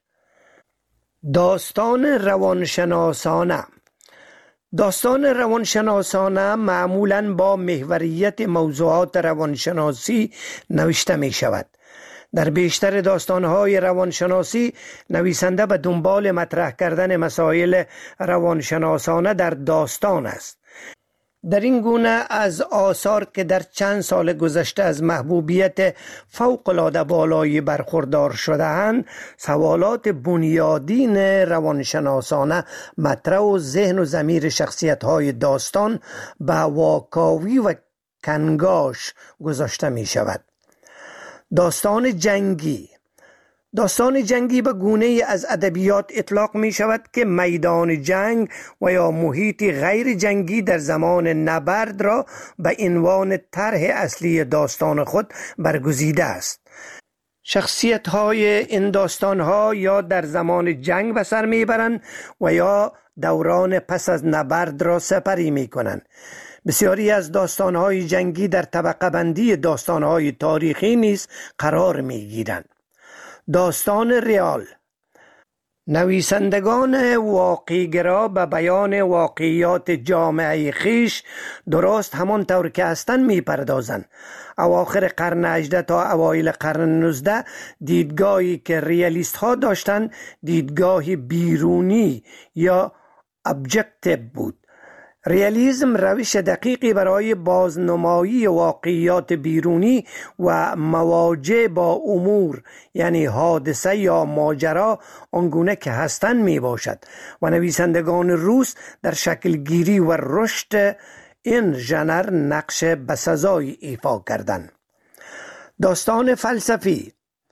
S6: داستان روانشناسانه. داستان روانشناسانه معمولاً با محوریت موضوعات روانشناسی نوشته می شود. در بیشتر داستانهای روانشناسی نویسنده به دنبال مطرح کردن مسائل روانشناسانه در داستان است. در این گونه از آثار که در چند سال گذشته از محبوبیت فوق‌العاده بالایی برخوردار شده‌اند، سوالات بنیادین روانشناسانه مطرح و ذهن و ضمیر شخصیت‌های داستان به واکاوی و کنگاش گذاشته می شود. داستان جنگی. داستان جنگی به گونه‌ای از ادبیات اطلاق می شود که میدان جنگ و یا محیط غیر جنگی در زمان نبرد را به عنوان طرح اصلی داستان خود برگزیده است. شخصیت های این داستان ها یا در زمان جنگ به سر می برند و یا دوران پس از نبرد را سپری می کنند. بسیاری از داستان های جنگی در طبقه بندی داستان های تاریخی نیز قرار می گیرند. داستان ریال. نویسندگان واقعی‌گرا به بیان واقعیات جامعه خیش درست همان طور که هستند می پردازند. اواخر قرن هجدهم تا اوایل قرن نوزدهم دیدگاهی که ریالیست ها داشتند دیدگاهی بیرونی یا ابجکتیو بود. ریالیسم روش دقیقی برای بازنمایی واقعیات بیرونی و مواجه با امور یعنی حادثه یا ماجرا آنگونه که هستند می باشد و نویسندگان روس در شکل گیری و رشد این ژانر نقش بسزایی ایفا کردند. داستان فلسفی.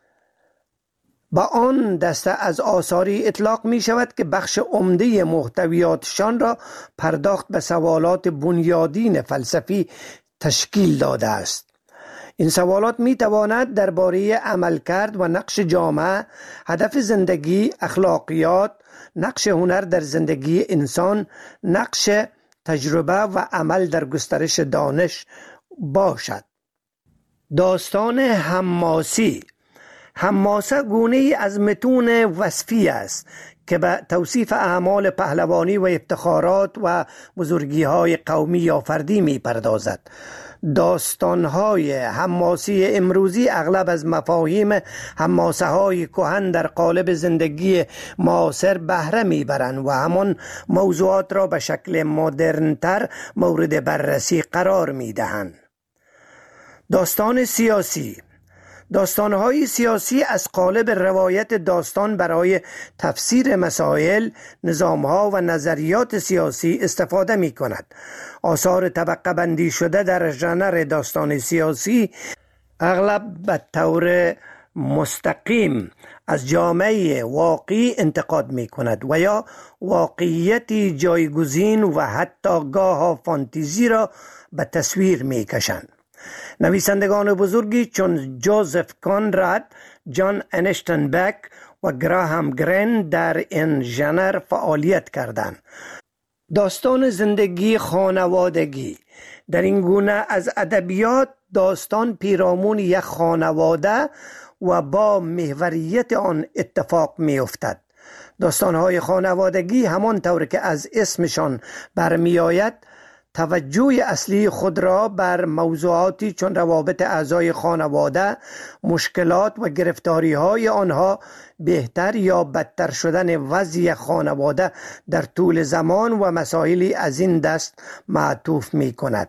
S6: با آن دسته از آثاری اطلاق می شود که بخش عمده محتویاتشان را پرداخت به سوالات بنیادین فلسفی تشکیل داده است. این سوالات می تواند درباره عملکرد و نقش جامعه، هدف زندگی، اخلاقیات، نقش هنر در زندگی انسان، نقش تجربه و عمل در گسترش دانش باشد. داستان حماسی. حماسه گونه ای از متون وصفی است که به توصیف اعمال پهلوانی و افتخارات و بزرگی های قومی یا فردی می پردازد. داستان های حماسی امروزی اغلب از مفاهیم حماسه های کهن در قالب زندگی معاصر بهره می برند و همان موضوعات را به شکل مدرن‌تر مورد بررسی قرار می دهند. داستان سیاسی. داستان‌های سیاسی از قالب روایت داستان برای تفسیر مسائل، نظام‌ها و نظریات سیاسی استفاده می‌کند. آثار طبقه بندی شده در ژانر داستان سیاسی اغلب به طور مستقیم از جامعه واقعی انتقاد می کند و یا واقعیتی جایگزین و حتی گاه فانتزی را به تصویر می کشند. نویسندگان بزرگی چون جوزف کانراد، جان انیشتن بک و گراهام گرین در این ژانر فعالیت کردند. داستان زندگی خانوادگی در این گونه از ادبیات داستان پیرامون یک خانواده و با محوریت آن اتفاق می افتد. داستانهای خانوادگی همان طور که از اسمشان برمی آید توجه اصلی خود را بر موضوعاتی چون روابط اعضای خانواده، مشکلات و گرفتاری های آنها، بهتر یا بدتر شدن وضع خانواده در طول زمان و مسائلی از این دست معطوف می کند.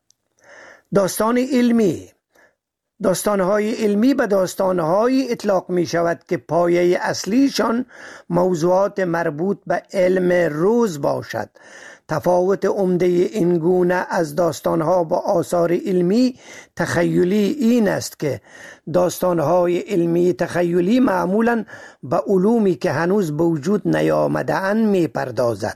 S6: داستان علمی داستانهای علمی به داستانهای اطلاق می شود که پایه اصلیشان موضوعات مربوط به علم روز باشد. تفاوت عمده این گونه از داستانها با آثار علمی تخیلی این است که داستانهای علمی تخیلی معمولاً به علومی که هنوز به وجود نیامده اند می پردازد.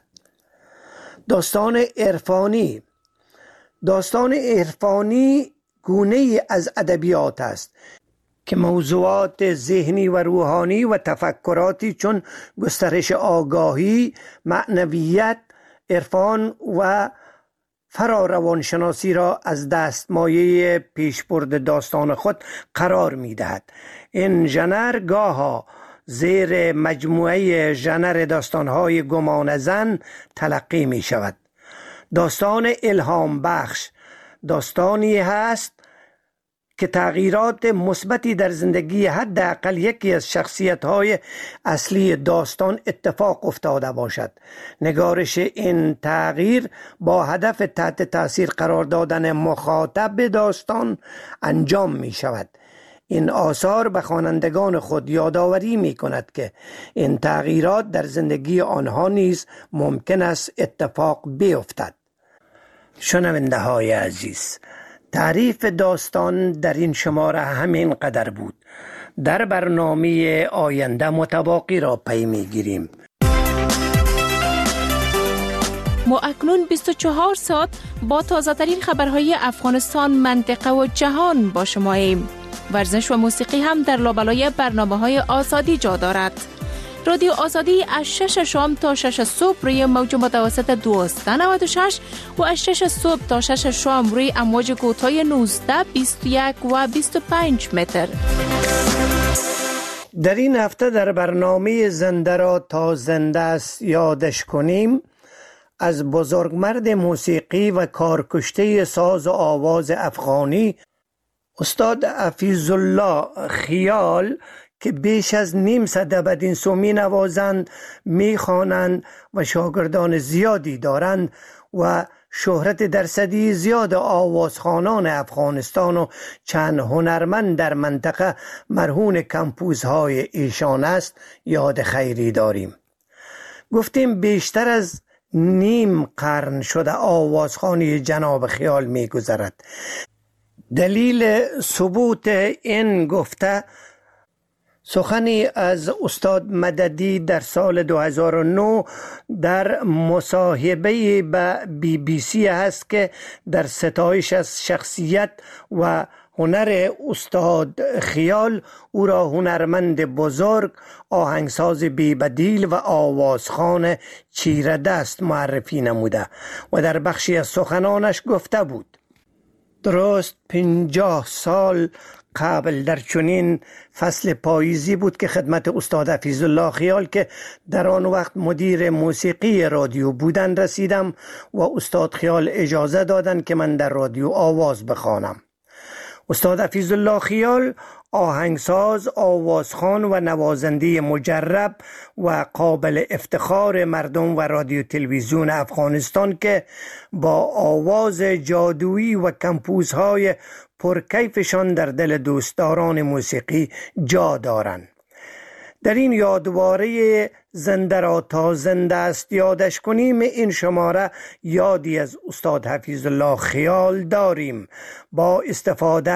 S6: داستان عرفانی داستان عرفانی گونه‌ای از ادبیات است که موضوعات ذهنی و روحانی و تفکراتی چون گسترش آگاهی، معنویت، عرفان و فراروانشناسی را از دستمایه پیشبرد داستان خود قرار می دهد. این ژانر گاها زیر مجموعه ژانر داستانهای گمانه‌زن تلقی می شود. داستان الهام بخش داستانی هست که تغییرات مثبتی در زندگی حداقل یکی از شخصیت‌های اصلی داستان اتفاق افتاده باشد. نگارش این تغییر با هدف تحت تاثیر قرار دادن مخاطب داستان انجام می شود. این آثار به خوانندگان خود یادآوری می کند که این تغییرات در زندگی آنها نیز ممکن است اتفاق بیفتد. شنونده های عزیز، تعریف داستان در این شماره همین قدر بود. در برنامه آینده متباقی را پی می گیریم.
S15: ما اکنون بیست و چهار ساعت با تازه ترین خبرهای افغانستان، منطقه و جهان با شما ایم. ورزش و موسیقی هم در لابلای برنامه های آزادی جا دارد. رادیو آزادی از شش شام تا شش صبح روی موج متوسط دویست و نود و شش و از شش صبح تا شش شام روی امواج کوتاه نوزده، بیست و یک و بیست و پنج متر.
S6: در این هفته در برنامه زنده را تا زنده است یادش کنیم از بزرگمرد موسیقی و کارکشته ساز و آواز افغانی استاد حفیظ الله خیال که بیش از نیم صده بدینسو می نوازند، می خوانند و شاگردان زیادی دارند و شهرت درصدی زیاد آوازخوانان افغانستان و چند هنرمند در منطقه مرهون کمپوزهای ایشان است، یاد خیری داریم. گفتیم بیشتر از نیم قرن شده آوازخوانی جناب خیال می گذرد. دلیل ثبوت این گفته سخنی از استاد مددی در سال دو هزار و نه در مصاحبه به بی بی سی هست که در ستایش از شخصیت و هنر استاد خیال او را هنرمند بزرگ، آهنگساز بی‌بدیل و آوازخوان چیره دست معرفی نموده و در بخشی از سخنانش گفته بود: درست پنجاه سال قبل در چنین فصل پاییزی بود که خدمت استاد حفیظ الله خیال که در آن وقت مدیر موسیقی رادیو بودند رسیدم و استاد خیال اجازه دادند که من در رادیو آواز بخوانم. استاد حفیظ الله خیال آهنگساز، آوازخوان و نوازنده مجرب و قابل افتخار مردم و رادیو تلویزیون افغانستان که با آواز جادویی و کمپوزهای پرکیفشان در دل دوستداران موسیقی جا دارند. در این یادواره زنده را تا زنده است یادش کنیم این شماره یادی از استاد حفیظ الله خیال داریم با استفاده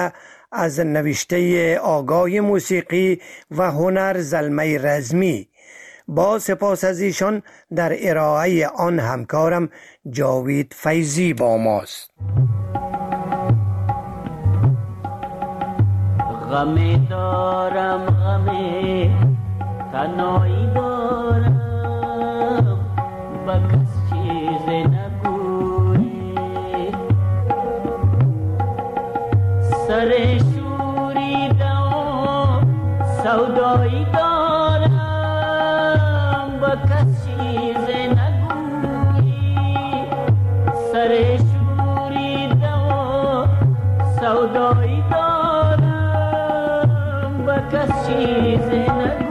S6: از نوشته آگاه موسیقی و هنر زلمه رزمی. با سپاس از ایشان در ارائه آن همکارم جاوید فیضی با ماست.
S16: غمی دارم غمی تنهایی دارم با کس چیز نگویی سر شوریده و سودایی دارم با کس چیز نگویی سر شوریده و سودایی دارم با کس چیز نگویی.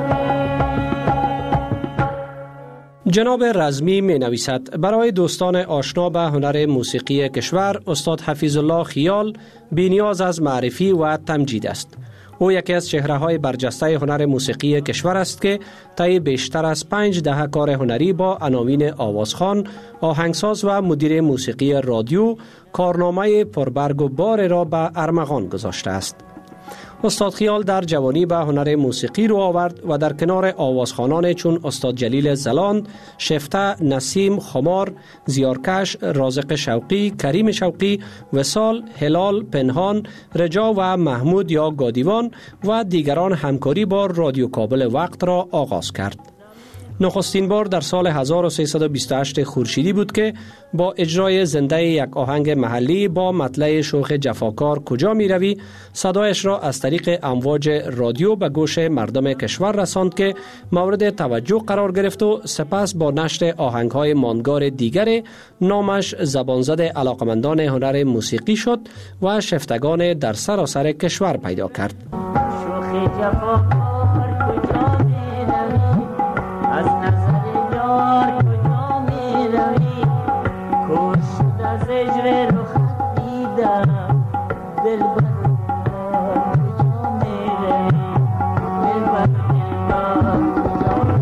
S17: جناب رزمی می نویسد برای دوستان آشنا به هنر موسیقی کشور استاد حفیظ الله خیال بی نیاز از معرفی و تمجید است. او یکی از چهره‌های برجسته هنر موسیقی کشور است که طی بیشتر از پنج دهه کار هنری با عناوین آوازخوان، آهنگساز و مدیر موسیقی رادیو کارنامه پربرگ و بار را به ارمغان گذاشته است. استاد خیال در جوانی به هنر موسیقی رو آورد و در کنار آوازخوانان چون استاد جلیل زلاند، شفته، نسیم، خمار، زیارکش، رازق شوقی، کریم شوقی، وصال، هلال، پنهان، رجا و محمود یا گادیوان و دیگران همکاری با رادیو کابل وقت را آغاز کرد. نخستین بار در سال هزار و سیصد و بیست و هشت خورشیدی بود که با اجرای زنده یک آهنگ محلی با مطلع شوخ جفاکار کجا می روی صدایش را از طریق امواج رادیو به گوش مردم کشور رساند که مورد توجه قرار گرفت و سپس با نشر آهنگ‌های ماندگار دیگر نامش زبانزد علاقمندان هنر موسیقی شد و شفتگان در سراسر کشور پیدا کرد.
S16: شوخ جفاکار کجا می روی از نظر یار کجا می روی کور شد از اجر رخت دیدم دلبر کجا می روی دلبر کجا می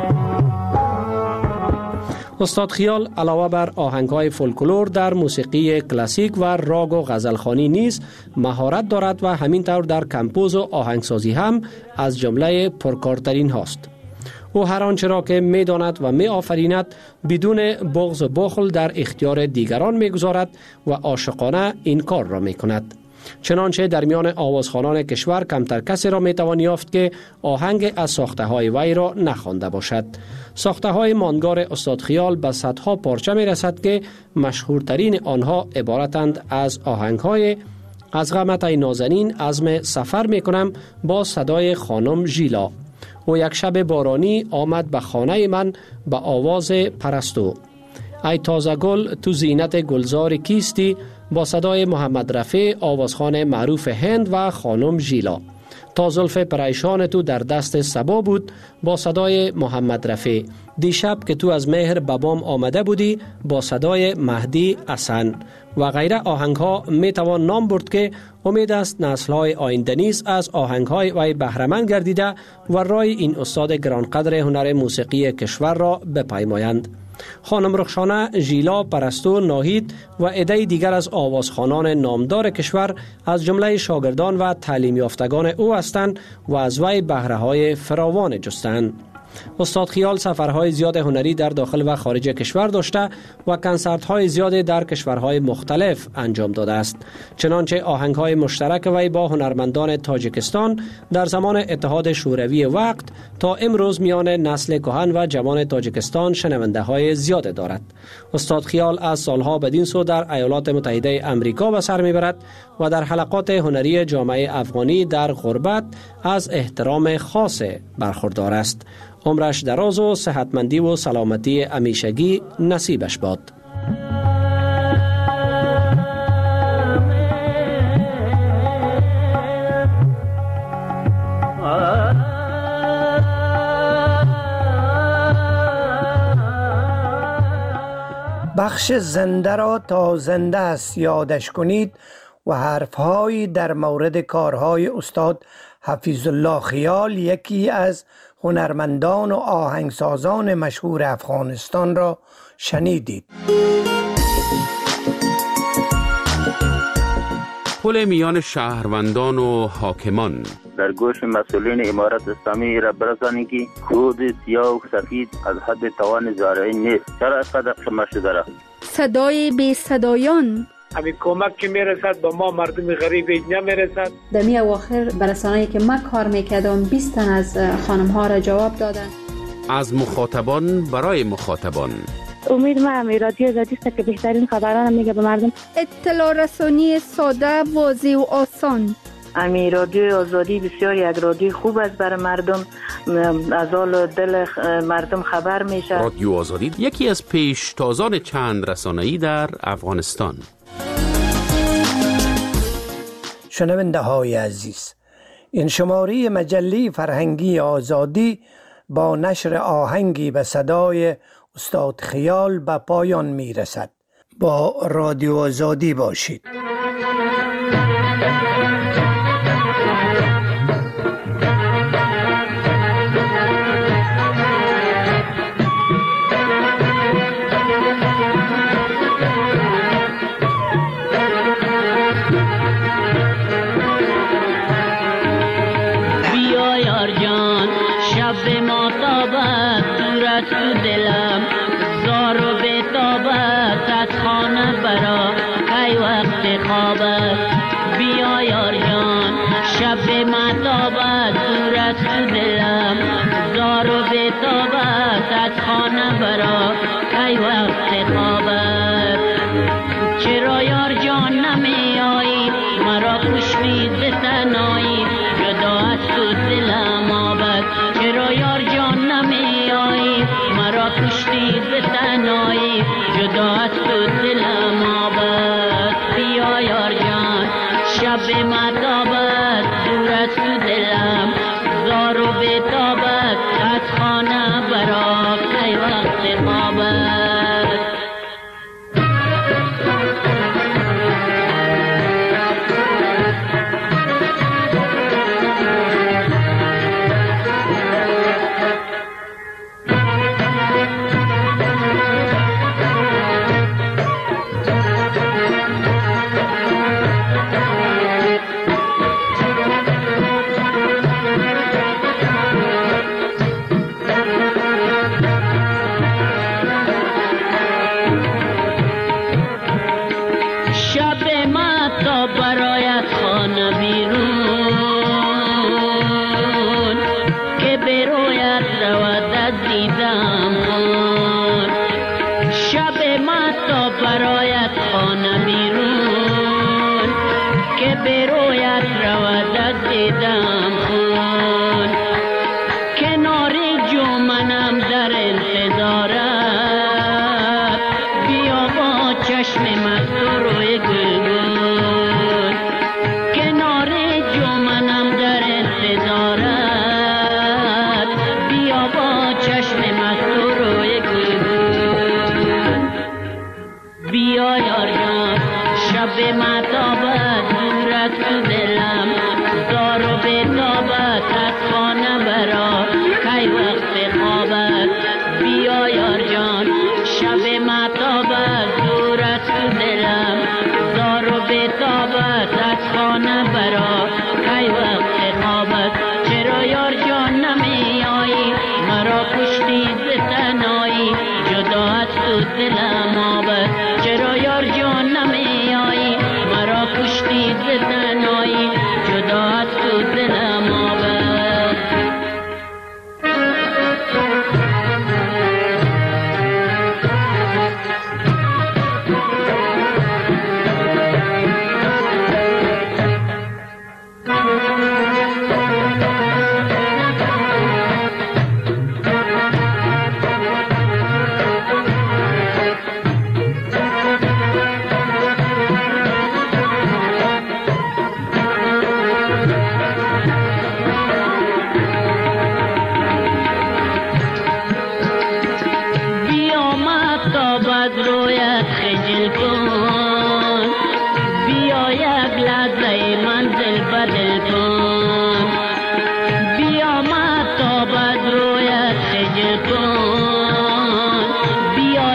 S16: روی.
S17: استاد خیال علاوه بر آهنگ‌های فولکلور در موسیقی کلاسیک و راگ و غزلخوانی نیز مهارت دارد و همینطور در کمپوز و آهنگسازی هم از جمله پرکارترین هاست. او هر آنچه را که می داند و می آفریند بدون بغض و بخل در اختیار دیگران می گذارد و عاشقانه این کار را می کند. چنانچه در میان آوازخوانان کشور کمتر کسی را می توان یافت که آهنگ از ساخته های وی را نخوانده باشد. ساخته های ماندگار استاد خیال به صدها پارچه می رسد که مشهورترین آنها عبارتند از آهنگ های از غمت ای نازنین عزم سفر می کنم با صدای خانم ژیلا، و یک شب بارانی آمد به خانه من به آواز پرستو، ای تازه گل تو زینت گلزار کیستی با صدای محمد رفیع آوازخوان معروف هند و خانم ژیلا، تا زلف پریشان تو در دست صبا بود با صدای محمد رفیع، دیشب که تو از مهر بابام آمده بودی با صدای مهدی حسن و غیره آهنگ ها می توان نام برد که امید است نسل های آینده نیز از آهنگ های وی بهره‌مند گردیده و رای این استاد گرانقدر هنر موسیقی کشور را بپیمایند. خانم رخشانه، ژیلا، پرستو، ناهید و عده دیگر از آوازخوانان نامدار کشور از جمله شاگردان و تعلیم یافتگان او هستند و از وی بهره های فراوان جستند. استاد خیال سفرهای زیاد هنری در داخل و خارج کشور داشته و کنسرت‌های زیاد در کشورهای مختلف انجام داده است. چنانچه آهنگ‌های مشترک وی با هنرمندان تاجیکستان در زمان اتحاد شوروی وقت تا امروز میان نسل کهن و جوان تاجیکستان شنونده‌های زیاد دارد. استاد خیال از سالها بدین سو در ایالات متحده آمریکا به سر میبرد و در حلقات هنری جامعه افغانی در غربت از احترام خاص برخوردار است. عمرش دراز و صحتمندی و سلامتی همیشگی نصیبش باد.
S6: بخش زنده را تا زنده است یادش کنید و حرفهایی در مورد کارهای استاد حفیظ الله خیال، یکی از هنرمندان و آهنگسازان مشهور افغانستان را شنیدید.
S4: تداخل میان شهروندان و حاکمان
S7: در گوش مسئولین امارت اسلامی را برسانی که خود سیاه و سفید از حد توان زارعی نیست. چرا از قدر شما شده را؟
S8: صدای بی صدایان
S9: همین کمک که میرسد با ما مردم غریب اینجا میرسد.
S10: در می اواخر برسانه‌ای که من کار میکردم بیست تن از خانم ها را جواب دادن.
S4: از مخاطبان برای مخاطبان.
S18: امید من رادیو آزادی است که بهترین خبران میگه به مردم.
S8: اطلاع رسانی ساده، واضح و آسان.
S11: امی رادیو آزادی بسیار یک رادیو خوب است برای مردم، از حال دل مردم خبر میشه.
S4: رادیو آزادی یکی از پیشتازان چند رسانه‌ای در افغانستان.
S6: شنونده های عزیز، این شماره مجله فرهنگی آزادی با نشر آهنگی به صدای استاد خیال به پایان می رسد. با رادیو آزادی باشید.
S16: چرا یار جان نمی آیی مرا کشتی به تنهایی جدا از تو دلم آبد. چرا یار جان نمی آیی مرا کشتی به تنهایی جدا از تو دلم آبد. بیا یار جان شب متابت دور از تو دلم زار و بتابت از خانه برا کی وقت خوابت.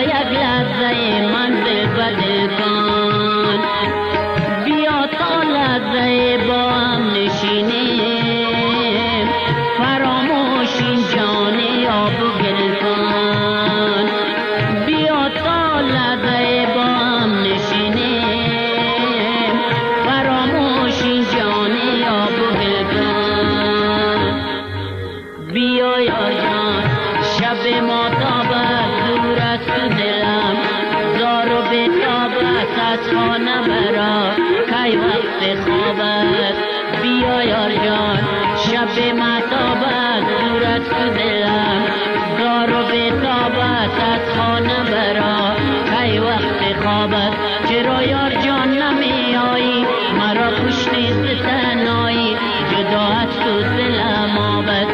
S16: بیا تا از خانه برا کی وقت خوابت بیا یار جان شب مطابت دورت تو دلم دار و بیتابت از خانه برا کی وقت خوابت چرا یار جان نمی آیی مرا خوش نیست تنهایی جدا از تو دلم آبت